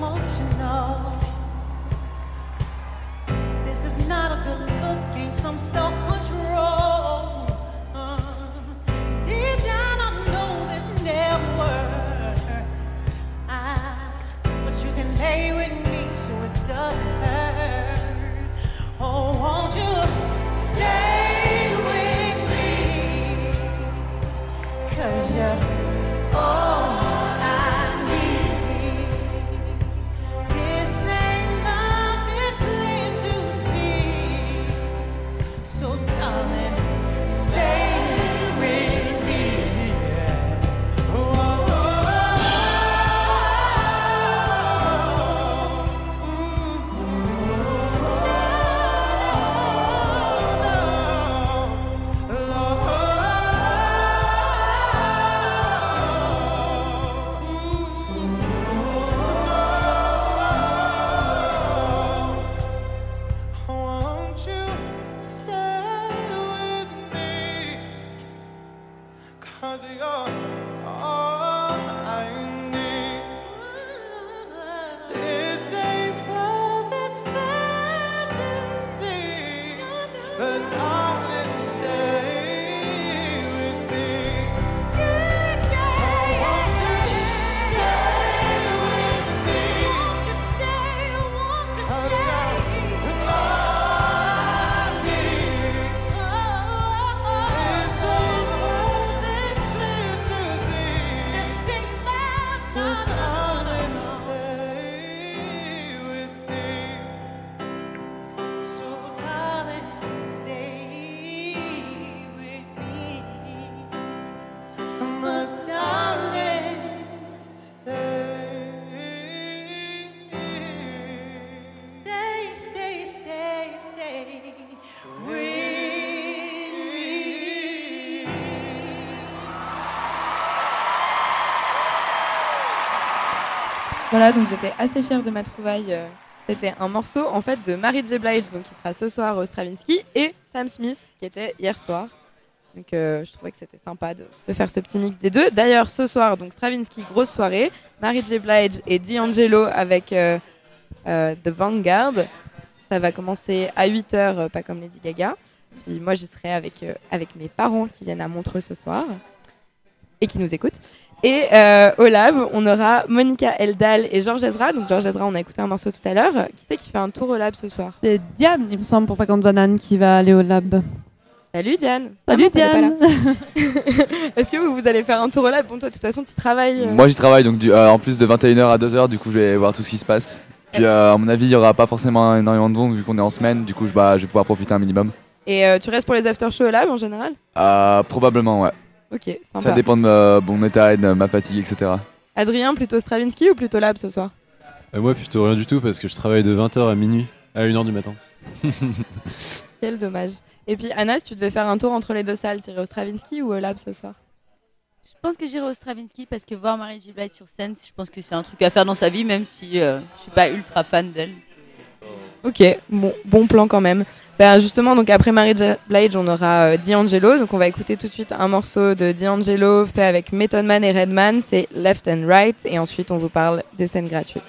Voilà, donc j'étais assez fière de ma trouvaille. euh, C'était un morceau en fait de Mary J. Blige, donc qui sera ce soir au Stravinsky, et Sam Smith, qui était hier soir. Donc euh, je trouvais que c'était sympa de, de faire ce petit mix des deux. D'ailleurs, ce soir, donc Stravinsky, grosse soirée, Mary J. Blige et D'Angelo avec euh, euh, The Vanguard. Ça va commencer à huit heures, euh, pas comme Lady Gaga. Puis moi, j'y serai avec, euh, avec mes parents qui viennent à Montreux ce soir et qui nous écoutent. Et euh, au Lab, on aura Monica Eldal et Georges Ezra. Donc Georges Ezra, on a écouté un morceau tout à l'heure. Qui c'est qui fait un tour au Lab ce soir? C'est Diane, il me semble, pour Fréquente Banane qui va aller au Lab. Salut Diane. Salut Ah, Diane. Est-ce que vous, vous allez faire un tour au Lab? Bon, toi, de toute façon, tu travailles. euh. Moi j'y travaille donc du, euh, en plus de vingt et une heures à deux heures, du coup je vais voir tout ce qui se passe. Puis euh, à mon avis il y aura pas forcément énormément de monde vu qu'on est en semaine, du coup je, bah, je vais pouvoir profiter un minimum. Et euh, tu restes pour les after-shows au Lab en général? Euh, probablement ouais. Ok, sympa. Ça dépend de euh, mon état et de ma fatigue, et cetera. Adrien, plutôt Stravinsky ou plutôt Lab ce soir? Euh, moi, plutôt rien du tout parce que je travaille de vingt heures à minuit, à une heure du matin. Quel dommage. Et puis Anna, si tu devais faire un tour entre les deux salles, t'irais au Stravinsky ou au Lab ce soir? Je pense que j'irai au Stravinsky parce que voir Mary J. Blige sur scène, je pense que c'est un truc à faire dans sa vie, même si euh, je suis pas ultra fan d'elle. Ok, bon, bon plan quand même. Ben justement, donc après Mary J. Blige, on aura euh, D'Angelo. Donc on va écouter tout de suite un morceau de D'Angelo fait avec Method Man et Redman. C'est Left and Right. Et ensuite, on vous parle des scènes gratuites.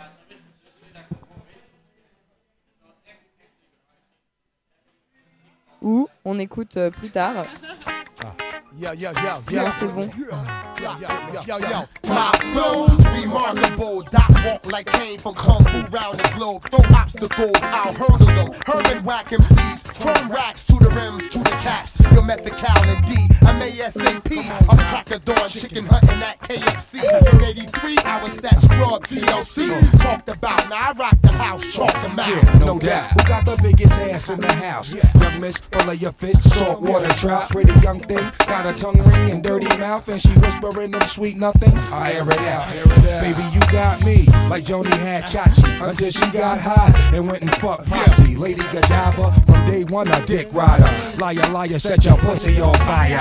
Ou on écoute euh, plus tard. Yo, yo, yo, Non, yo. c'est bon. Yo, yo, yo, yo, yo. My flow's remarkable. Doc walk like came from kung fu round the globe. Throw obstacles, I'll hurdle them. Herman whack M Cs, chrome racks to the rims, to the caps. Yo, met the Cal and D. I'm ASAP. I'm crack a dawn, chicken hunting at K F C. In eighty-three, I was that scrub T L C. Talked about, now I rock the house, chalk them out. Yeah, no doubt. Who got the biggest ass in the house? Young miss, full of your fish, salt water trout. Pretty young thing, got a tongue ring and dirty mouth, and she whispering them sweet nothing. I air it out, baby, you got me like Joni had Chachi until she got hot and went and fucked Potsy. Lady Godiva, from day one a dick rider. Liar, liar, set your pussy on fire.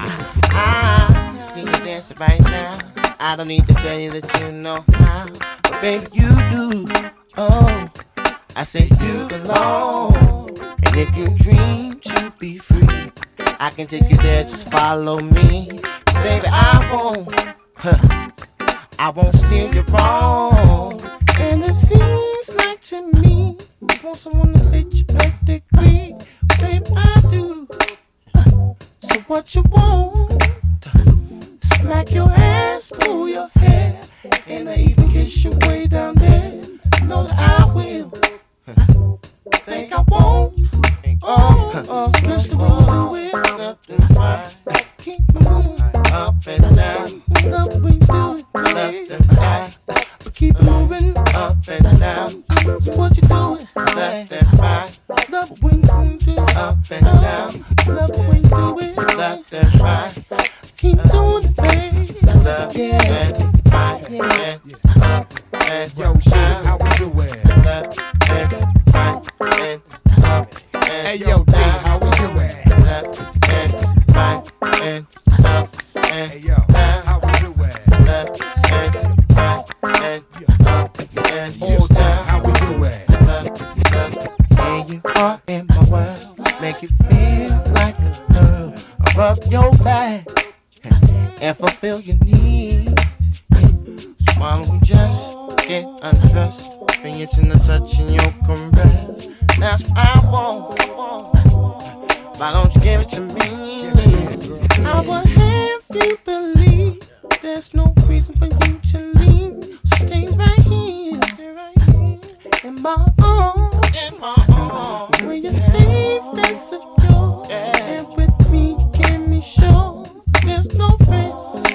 I see you dancing right now. I don't need to tell you that you know how, but baby you do. Oh, I say you belong, and if you dream to be free, I can take you there. Just follow me, baby. I won't, huh, I won't steer you wrong. And it seems like to me, you want someone to fit your pedigree, baby. I do. So what you want? Smack your ass, pull your hair, and I even kiss you way down there. Know that I will. Think I won't. Oh, oh, just the way you do it, left and right. Keep moving up and down. Love when you do it, left and right. But keep moving up and down. So what you doing, left and right. Love when you do it up and down. Love when you do it, left and right. Keep doing it, baby. Left and right, yeah. Up and Yo, shit, how we do it? left and right and up and Hey, yo, D, how we do it? left and right and up and Hey, yo, how we do it? left and right and up and All time, how we do it? left, left. Here you are in my world, make you feel like a girl. I rub your back and fulfill your needs. Why don't we just get undressed? Fingers in the touch and your caress. That's what I want. Why don't you give it to me? I will have you believe there's no reason for you to leave. Stay right here, stay right here in my arms, in my arms. Where you're safe and secure, and with me you can be sure there's no risk.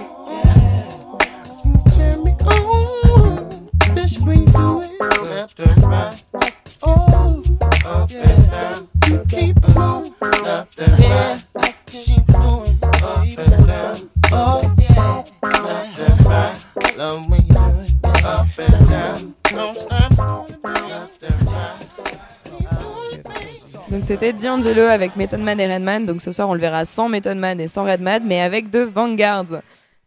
You turn me on, bitch, when you do it left and right. Oh, up and down. You keep it on left and right. Keep doing up and down. Oh yeah, left and right. Love when you do it up and down. Don't stop left and right. Donc c'était D'Angelo avec Method Man et Redman. Donc ce soir on le verra sans Method Man et sans Redman, mais avec deux Vanguards.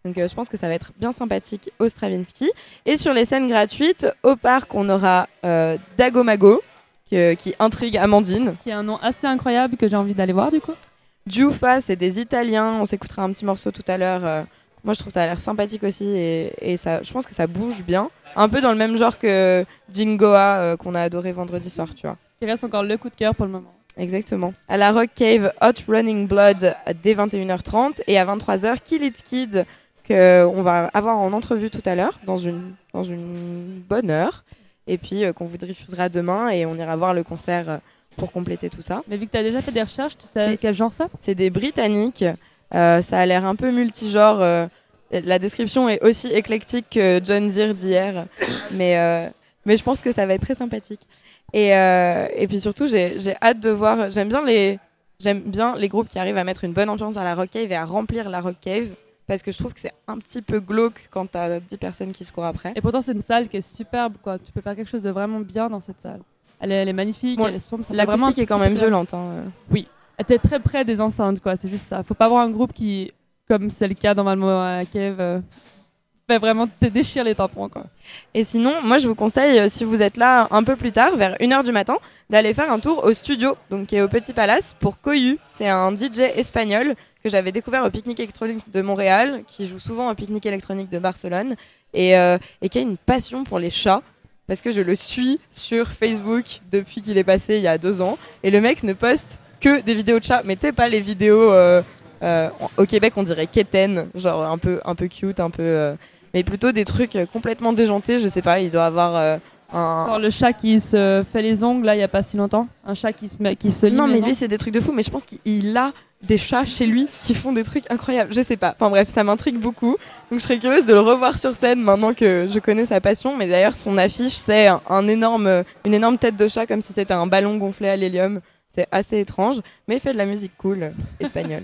Donc euh, je pense que ça va être bien sympathique au Stravinsky. Et sur les scènes gratuites, au parc, on aura euh, Dagomago, qui, qui intrigue Amandine. Qui a un nom assez incroyable que j'ai envie d'aller voir du coup. Jufa, c'est des Italiens. On s'écoutera un petit morceau tout à l'heure. Euh, moi, je trouve ça a l'air sympathique aussi. Et, et ça, je pense que ça bouge bien. Un peu dans le même genre que Jingoa, euh, qu'on a adoré vendredi soir, tu vois. Qui reste encore le coup de cœur pour le moment. Exactement. À la Rock Cave, Hot Running Blood dès vingt et une heures trente. Et à vingt-trois heures, Kill It Kid, qu'on va avoir en entrevue tout à l'heure, dans une, dans une bonne heure. Et puis euh, qu'on vous diffusera demain. Et on ira voir le concert euh, pour compléter tout ça. Mais vu que tu as déjà fait des recherches, tu sais quel genre ça ? C'est des Britanniques. Euh, ça a l'air un peu multigenre. Euh, la description est aussi éclectique que John Deere d'hier. mais, euh, mais je pense que ça va être très sympathique. Et, euh, et puis surtout, j'ai, j'ai hâte de voir. J'aime bien, les, j'aime bien les groupes qui arrivent à mettre une bonne ambiance à la Rock Cave et à remplir la Rock Cave. Parce que je trouve que c'est un petit peu glauque quand t'as dix personnes qui se courent après. Et pourtant, c'est une salle qui est superbe, quoi. Tu peux faire quelque chose de vraiment bien dans cette salle. Elle est, elle est magnifique, Bon, elle est sombre. Ça fait l'acoustique vraiment un est quand petit même peu violente. Hein. Oui. T'es très près des enceintes, quoi. C'est juste ça. Faut pas avoir un groupe qui, comme c'est le cas normalement à la Cave, euh, fait vraiment te déchire les tampons, quoi. Et sinon, moi, je vous conseille, euh, si vous êtes là un peu plus tard, vers une heure du matin, d'aller faire un tour au studio, donc qui est au Petit Palace, pour Koyu. C'est un D J espagnol que j'avais découvert au Pique-Nique électronique de Montréal, qui joue souvent au Pique-Nique électronique de Barcelone, et, euh, et qui a une passion pour les chats. Parce que je le suis sur Facebook depuis qu'il est passé il y a deux ans. Et le mec ne poste que des vidéos de chats. Mais tu sais, pas les vidéos... Euh, euh, au Québec, on dirait kitten. Genre un peu, un peu cute, un peu... Euh, mais plutôt des trucs complètement déjantés. Je sais pas, il doit avoir euh, un... Genre le chat qui se fait les ongles, là, il y a pas si longtemps. Un chat qui se, met, qui se lime Non, mais les lui, ongles. c'est des trucs de fou. Mais je pense qu'il a des chats chez lui qui font des trucs incroyables. Je sais pas. Enfin bref, ça m'intrigue beaucoup. Donc je serais curieuse de le revoir sur scène maintenant que je connais sa passion. Mais d'ailleurs, son affiche, c'est un, un énorme, une énorme tête de chat comme si c'était un ballon gonflé à l'hélium. C'est assez étrange, mais il fait de la musique cool, euh, espagnole.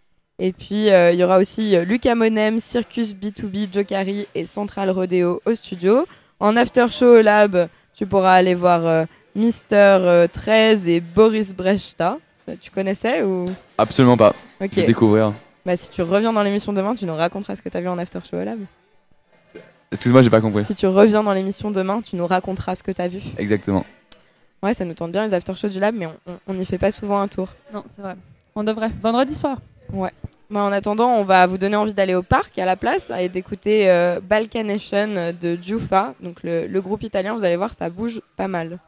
Et puis, il euh, y aura aussi euh, Luca Monem, Circus B deux B, Jokari et Central Rodeo au studio. En after show au lab, tu pourras aller voir euh, Mister euh, treize et Boris Brechta. Ça, tu connaissais ou... Absolument pas. Ok. Je vais découvrir. Bah, si tu reviens dans l'émission demain, tu nous raconteras ce que tu as vu en after show au lab. Excuse-moi, j'ai pas compris. Si tu reviens dans l'émission demain, tu nous raconteras ce que tu as vu. Exactement. Ouais, ça nous tente bien les after shows du lab, mais on n'y fait pas souvent un tour. Non, c'est vrai. On devrait. Vendredi soir. Ouais. Bah, en attendant, on va vous donner envie d'aller au parc à la place et d'écouter euh, Balkanation de Jufa, donc le, le groupe italien. Vous allez voir, ça bouge pas mal.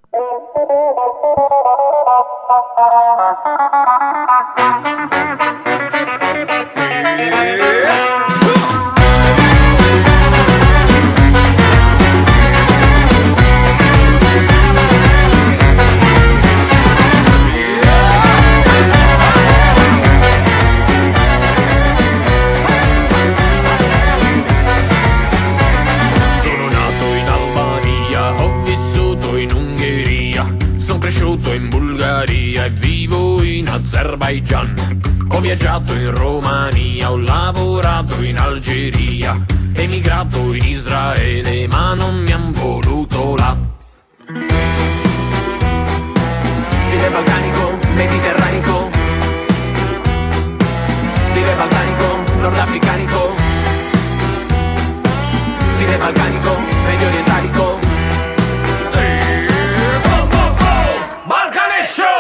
Sono nato in Albania, ho vissuto in Ungheria, sono cresciuto in Bulgaria e vivo in Azerbaijan. Ho viaggiato in Romania, ho lavorato in Algeria, emigrato in Israele, ma non mi han voluto là. Stile balcanico, mediterranico, stile balcanico, nordafricanico, stile balcanico, medio orientalico. Oh, oh, oh! Balkanation!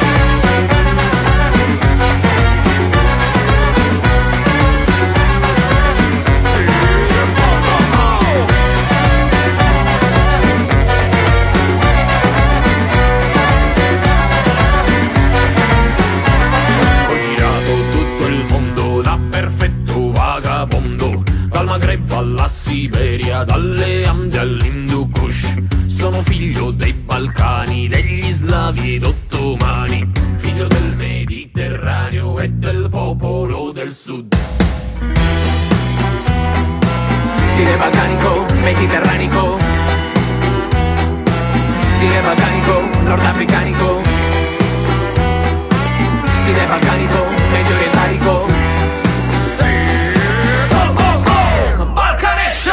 Ho girato tutto il mondo da perfetto vagabondo, dal Maghreb alla Siberia, dalle Ande all'Hindu Kush. Sono figlio dei Balcani, degli slavi ed ottomani, figlio del Mediterraneo e del popolo del sud. Stile balcanico, mediterranico, stile balcanico, nordafricanico, stile balcanico, medio orientalico. Oh, oh, oh! Balkanation!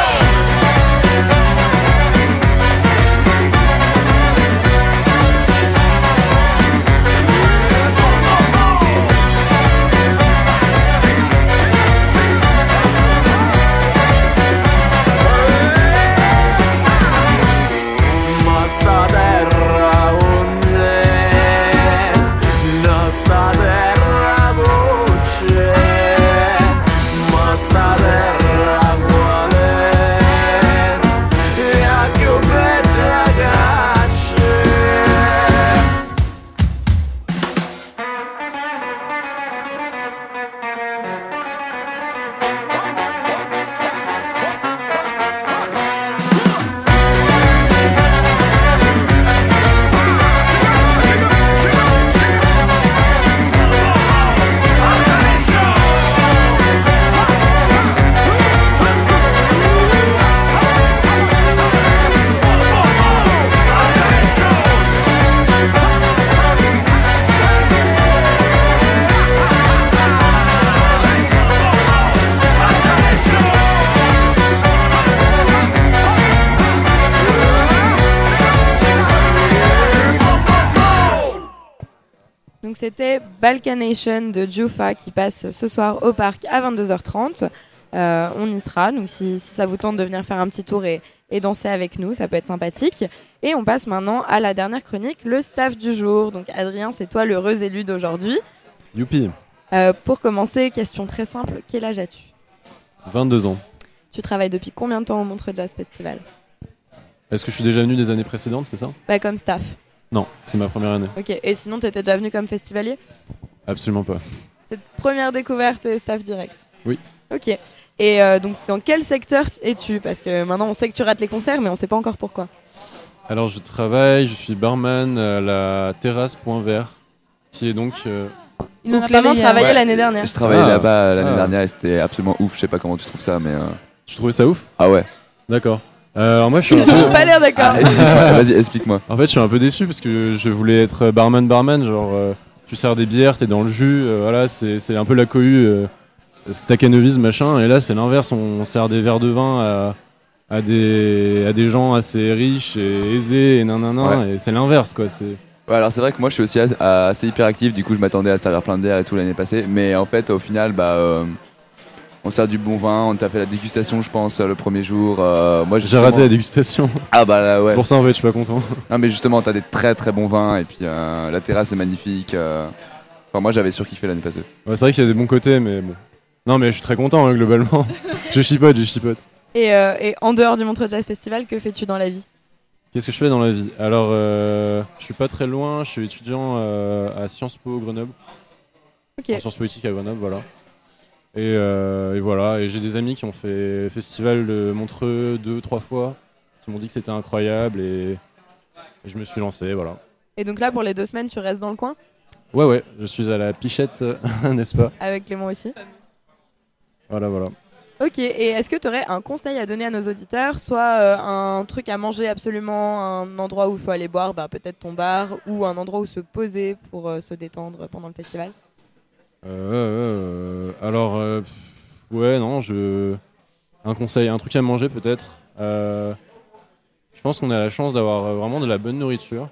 Donc c'était Balkanation de Jufa qui passe ce soir au parc à vingt-deux heures trente. Euh, on y sera, donc si, si ça vous tente de venir faire un petit tour et, et danser avec nous, ça peut être sympathique. Et on passe maintenant à la dernière chronique, le staff du jour. Donc Adrien, c'est toi l'heureux élu d'aujourd'hui. Youpi. Euh, pour commencer, question très simple, quel âge as-tu ? vingt-deux ans. Tu travailles depuis combien de temps au Montreux Jazz Festival ? Est-ce que je suis déjà venu des années précédentes, c'est ça ? Bah comme staff. Non, c'est ma première année. Ok, et sinon t'étais déjà venu comme festivalier ? Absolument pas. C'est première découverte et staff direct ? Oui. Ok. Et euh, donc dans quel secteur es-tu ? Parce que maintenant on sait que tu rates les concerts, mais on sait pas encore pourquoi. Alors je travaille, je suis barman à la terrasse Point Vert, qui est donc... Euh... Il en a Clément travaillait ouais, l'année dernière. Je travaillais Ah. là-bas l'année Ah. dernière et c'était absolument ouf. Je sais pas comment tu trouves ça, mais. Euh... Tu trouvais ça ouf ? Ah ouais. D'accord. Euh, alors moi je suis Ils un peu... ont pas l'air d'accord. Ah, explique-moi, vas-y, explique-moi. En fait je suis un peu déçu parce que je voulais être barman barman, genre euh, tu sers des bières, t'es dans le jus, euh, voilà, c'est, c'est un peu la cohue, euh, Stakhanovise machin, et là c'est l'inverse, on, on sert des verres de vin à, à, des, à des gens assez riches et aisés et nanana, Ouais. et c'est l'inverse quoi, c'est... Ouais, alors c'est vrai que moi je suis aussi as- assez hyperactif, du coup je m'attendais à servir plein de bières et tout l'année passée, mais en fait au final bah euh, on sert du bon vin, on t'a fait la dégustation je pense le premier jour. Euh, moi J'ai justement- raté la dégustation. Ah bah là ouais. C'est pour ça en fait je suis pas content. Non mais justement t'as des très très bons vins et puis euh, la terrasse est magnifique. euh. Enfin moi j'avais surkiffé l'année passée. Ouais, c'est vrai qu'il y a des bons côtés, mais bon. Non mais je suis très content hein, globalement. je chipote, je chipote. Et, euh, et en dehors du Montreux Jazz Festival, que fais-tu dans la vie ? Qu'est-ce que je fais dans la vie ? Alors, euh, je suis pas très loin, je suis étudiant euh, à Sciences Po Grenoble. Ok. En sciences politiques à Grenoble, voilà. Et, euh, et voilà, et j'ai des amis qui ont fait festival de Montreux deux, trois fois, qui m'ont dit que c'était incroyable et, et je me suis lancé, voilà. Et donc là, pour les deux semaines, tu restes dans le coin ? Ouais, ouais, je suis à la Pichette, n'est-ce pas ? Avec Clément aussi. Voilà, voilà. Ok, et est-ce que tu aurais un conseil à donner à nos auditeurs, soit euh, un truc à manger absolument, un endroit où il faut aller boire, bah, peut-être ton bar, ou un endroit où se poser pour euh, se détendre pendant le festival ? Euh, euh, alors, euh, pff, ouais, non, je... Un conseil, un truc à manger peut-être. Euh, je pense qu'on a la chance d'avoir euh, vraiment de la bonne nourriture.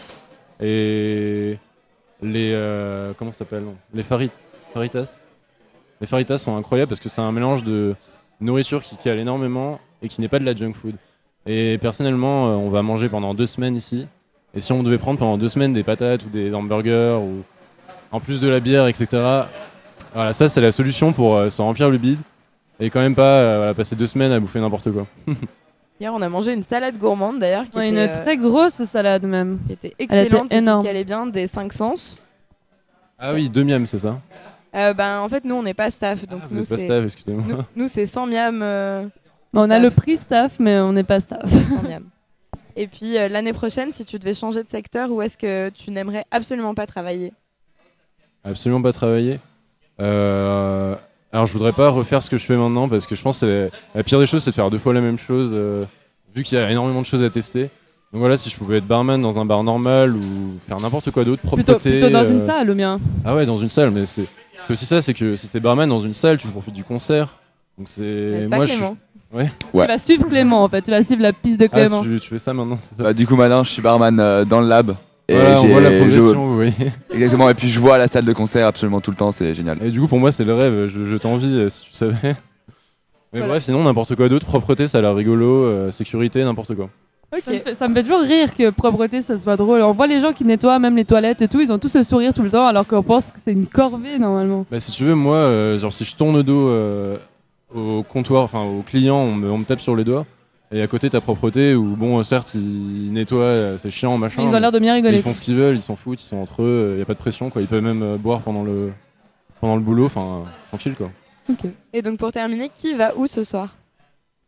Et les... euh, comment ça s'appelle non Les fari- faritas. Les faritas sont incroyables parce que c'est un mélange de nourriture qui cale énormément et qui n'est pas de la junk food. Et personnellement, euh, on va manger pendant deux semaines ici. Et si on devait prendre pendant deux semaines des patates ou des hamburgers ou en plus de la bière, et cetera. Voilà, ça c'est la solution pour euh, se remplir le bide et quand même pas euh, voilà, passer deux semaines à bouffer n'importe quoi. Hier, on a mangé une salade gourmande d'ailleurs, qui Ouais, était, une euh, très grosse salade même. qui était Elle était excellente et énorme. qui calait bien des cinq sens. Ah oui, deux miams, c'est ça. Euh, ben, en fait, nous, on n'est pas staff. Donc Ah, vous nous, êtes pas c'est- staff, excusez-moi. Nous, nous, c'est cent miams. euh, Bon, on a staff. le prix staff, mais on n'est pas staff. cent miams. Et puis, euh, l'année prochaine, si tu devais changer de secteur, où est-ce que tu n'aimerais absolument pas travailler ? Absolument pas travailler. Euh, alors je voudrais pas refaire ce que je fais maintenant parce que je pense que c'est- la pire des choses c'est de faire deux fois la même chose euh, vu qu'il y a énormément de choses à tester. Donc voilà, si je pouvais être barman dans un bar normal ou faire n'importe quoi d'autre, Plutôt, propreté. plutôt dans euh, une salle, ou bien. Ah ouais, dans une salle, mais c'est c'est aussi ça, c'est que si t'es barman dans une salle, tu profites du concert. Donc c'est N'est-ce pas, moi je Clément ? Ouais. Tu vas suivre Clément en fait, tu vas suivre la piste de Ah, Clément. tu, tu fais ça maintenant, c'est ça. Bah, du coup maintenant je suis barman euh, dans le lab. Et Voilà, on j'ai- voit la je- progression, vous voyez. Exactement, et puis je vois la salle de concert absolument tout le temps, c'est génial. Et du coup, pour moi, c'est le rêve. Je, je t'envie, euh, si tu savais. Mais Voilà. bref, sinon, n'importe quoi d'autre. Propreté, ça a l'air rigolo. euh, sécurité, n'importe quoi. Ça, me fait, ça me fait toujours rire que propreté ça soit drôle. On voit les gens qui nettoient même les toilettes et tout, ils ont tous le sourire tout le temps alors qu'on pense que c'est une corvée normalement. Bah, si tu veux, moi, euh, genre, si je tourne le dos euh, au comptoir, enfin au client, on me, on me tape sur les doigts. Et à côté, t'as propreté où, bon, euh, certes, ils nettoient, euh, c'est chiant, machin. Mais ils ont l'air de bien rigoler. Ils font ce qu'ils veulent, ils s'en foutent, ils sont entre eux, il y a pas de pression, quoi. Ils peuvent même euh, boire pendant le, pendant le boulot, enfin, euh, tranquille, quoi. Et donc, pour terminer, qui va où ce soir ? Amandine ?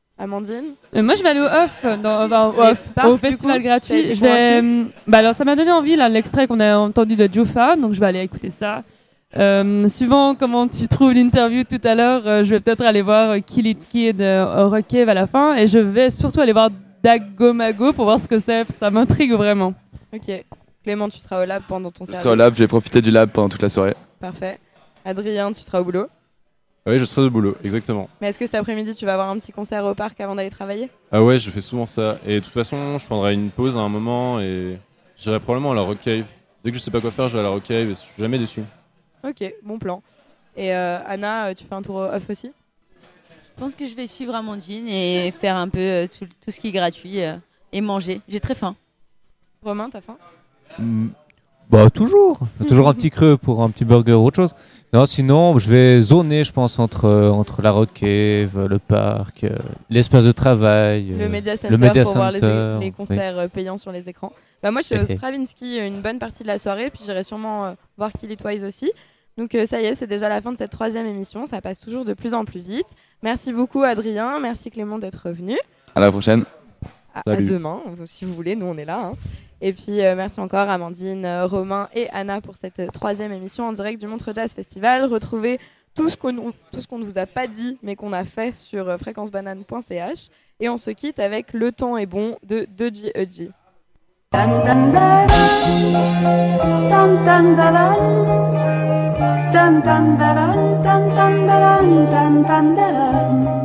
Euh, moi je vais aller au off, dans, enfin, au, Et off, Parc, au du festival coup, t'as gratuit. été Je vais, convaincue euh, bah alors ça m'a donné envie là l'extrait qu'on a entendu de Jufa, donc je vais aller écouter ça. Euh, suivant comment tu trouves l'interview tout à l'heure, euh, je vais peut-être aller voir euh, Kill It Kid euh, Rock Cave à la fin, et je vais surtout aller voir Dagomago pour voir ce que c'est. Ça m'intrigue vraiment. Ok. Clément, tu seras au lab pendant ton Je service. serai au lab, je vais profiter du lab pendant toute la soirée. Parfait. Adrien, tu seras au boulot. Oui, je serai au boulot, exactement. Mais est-ce que cet après-midi, tu vas avoir un petit concert au parc avant d'aller travailler ? Ah ouais, je fais souvent ça. Et de toute façon, je prendrai une pause à un moment et j'irai probablement à la Rock Cave. Dès que je sais pas quoi faire, je vais à la Rock Cave et je suis jamais déçu. Ok, bon plan. Et euh, Anna, euh, tu fais un tour off aussi? Je pense que je vais suivre Amandine et faire un peu euh, tout, tout ce qui est gratuit euh, et manger. J'ai très faim. Romain, t'as faim? Mm, Bah toujours, toujours un petit creux pour un petit burger ou autre chose. Non, sinon je vais zoner, je pense, entre euh, entre la Rock Cave, le parc, euh, l'espace de travail, Le euh, Media Center le Media pour voir les, Center, les concerts euh, payants sur les écrans. Bah moi, je suis au Ok. Stravinsky une bonne partie de la soirée, puis j'irai sûrement euh, voir Kill It Twice aussi. Donc euh, ça y est, c'est déjà la fin de cette troisième émission. Ça passe toujours de plus en plus vite. Merci beaucoup Adrien, merci Clément d'être venu. À la prochaine. À, à Salut. demain, si vous voulez, nous on est là. hein. Et puis euh, merci encore Amandine, euh, Romain et Anna pour cette euh, troisième émission en direct du Montreux Jazz Festival. Retrouvez tout ce qu'on tout ce qu'on ne vous a pas dit mais qu'on a fait sur euh, fréquence banane point c h. Et on se quitte avec Le temps est bon de deux G E G. Dun dun da dun dun da dun dun dun da dun dun dun da dun dun dun da dun.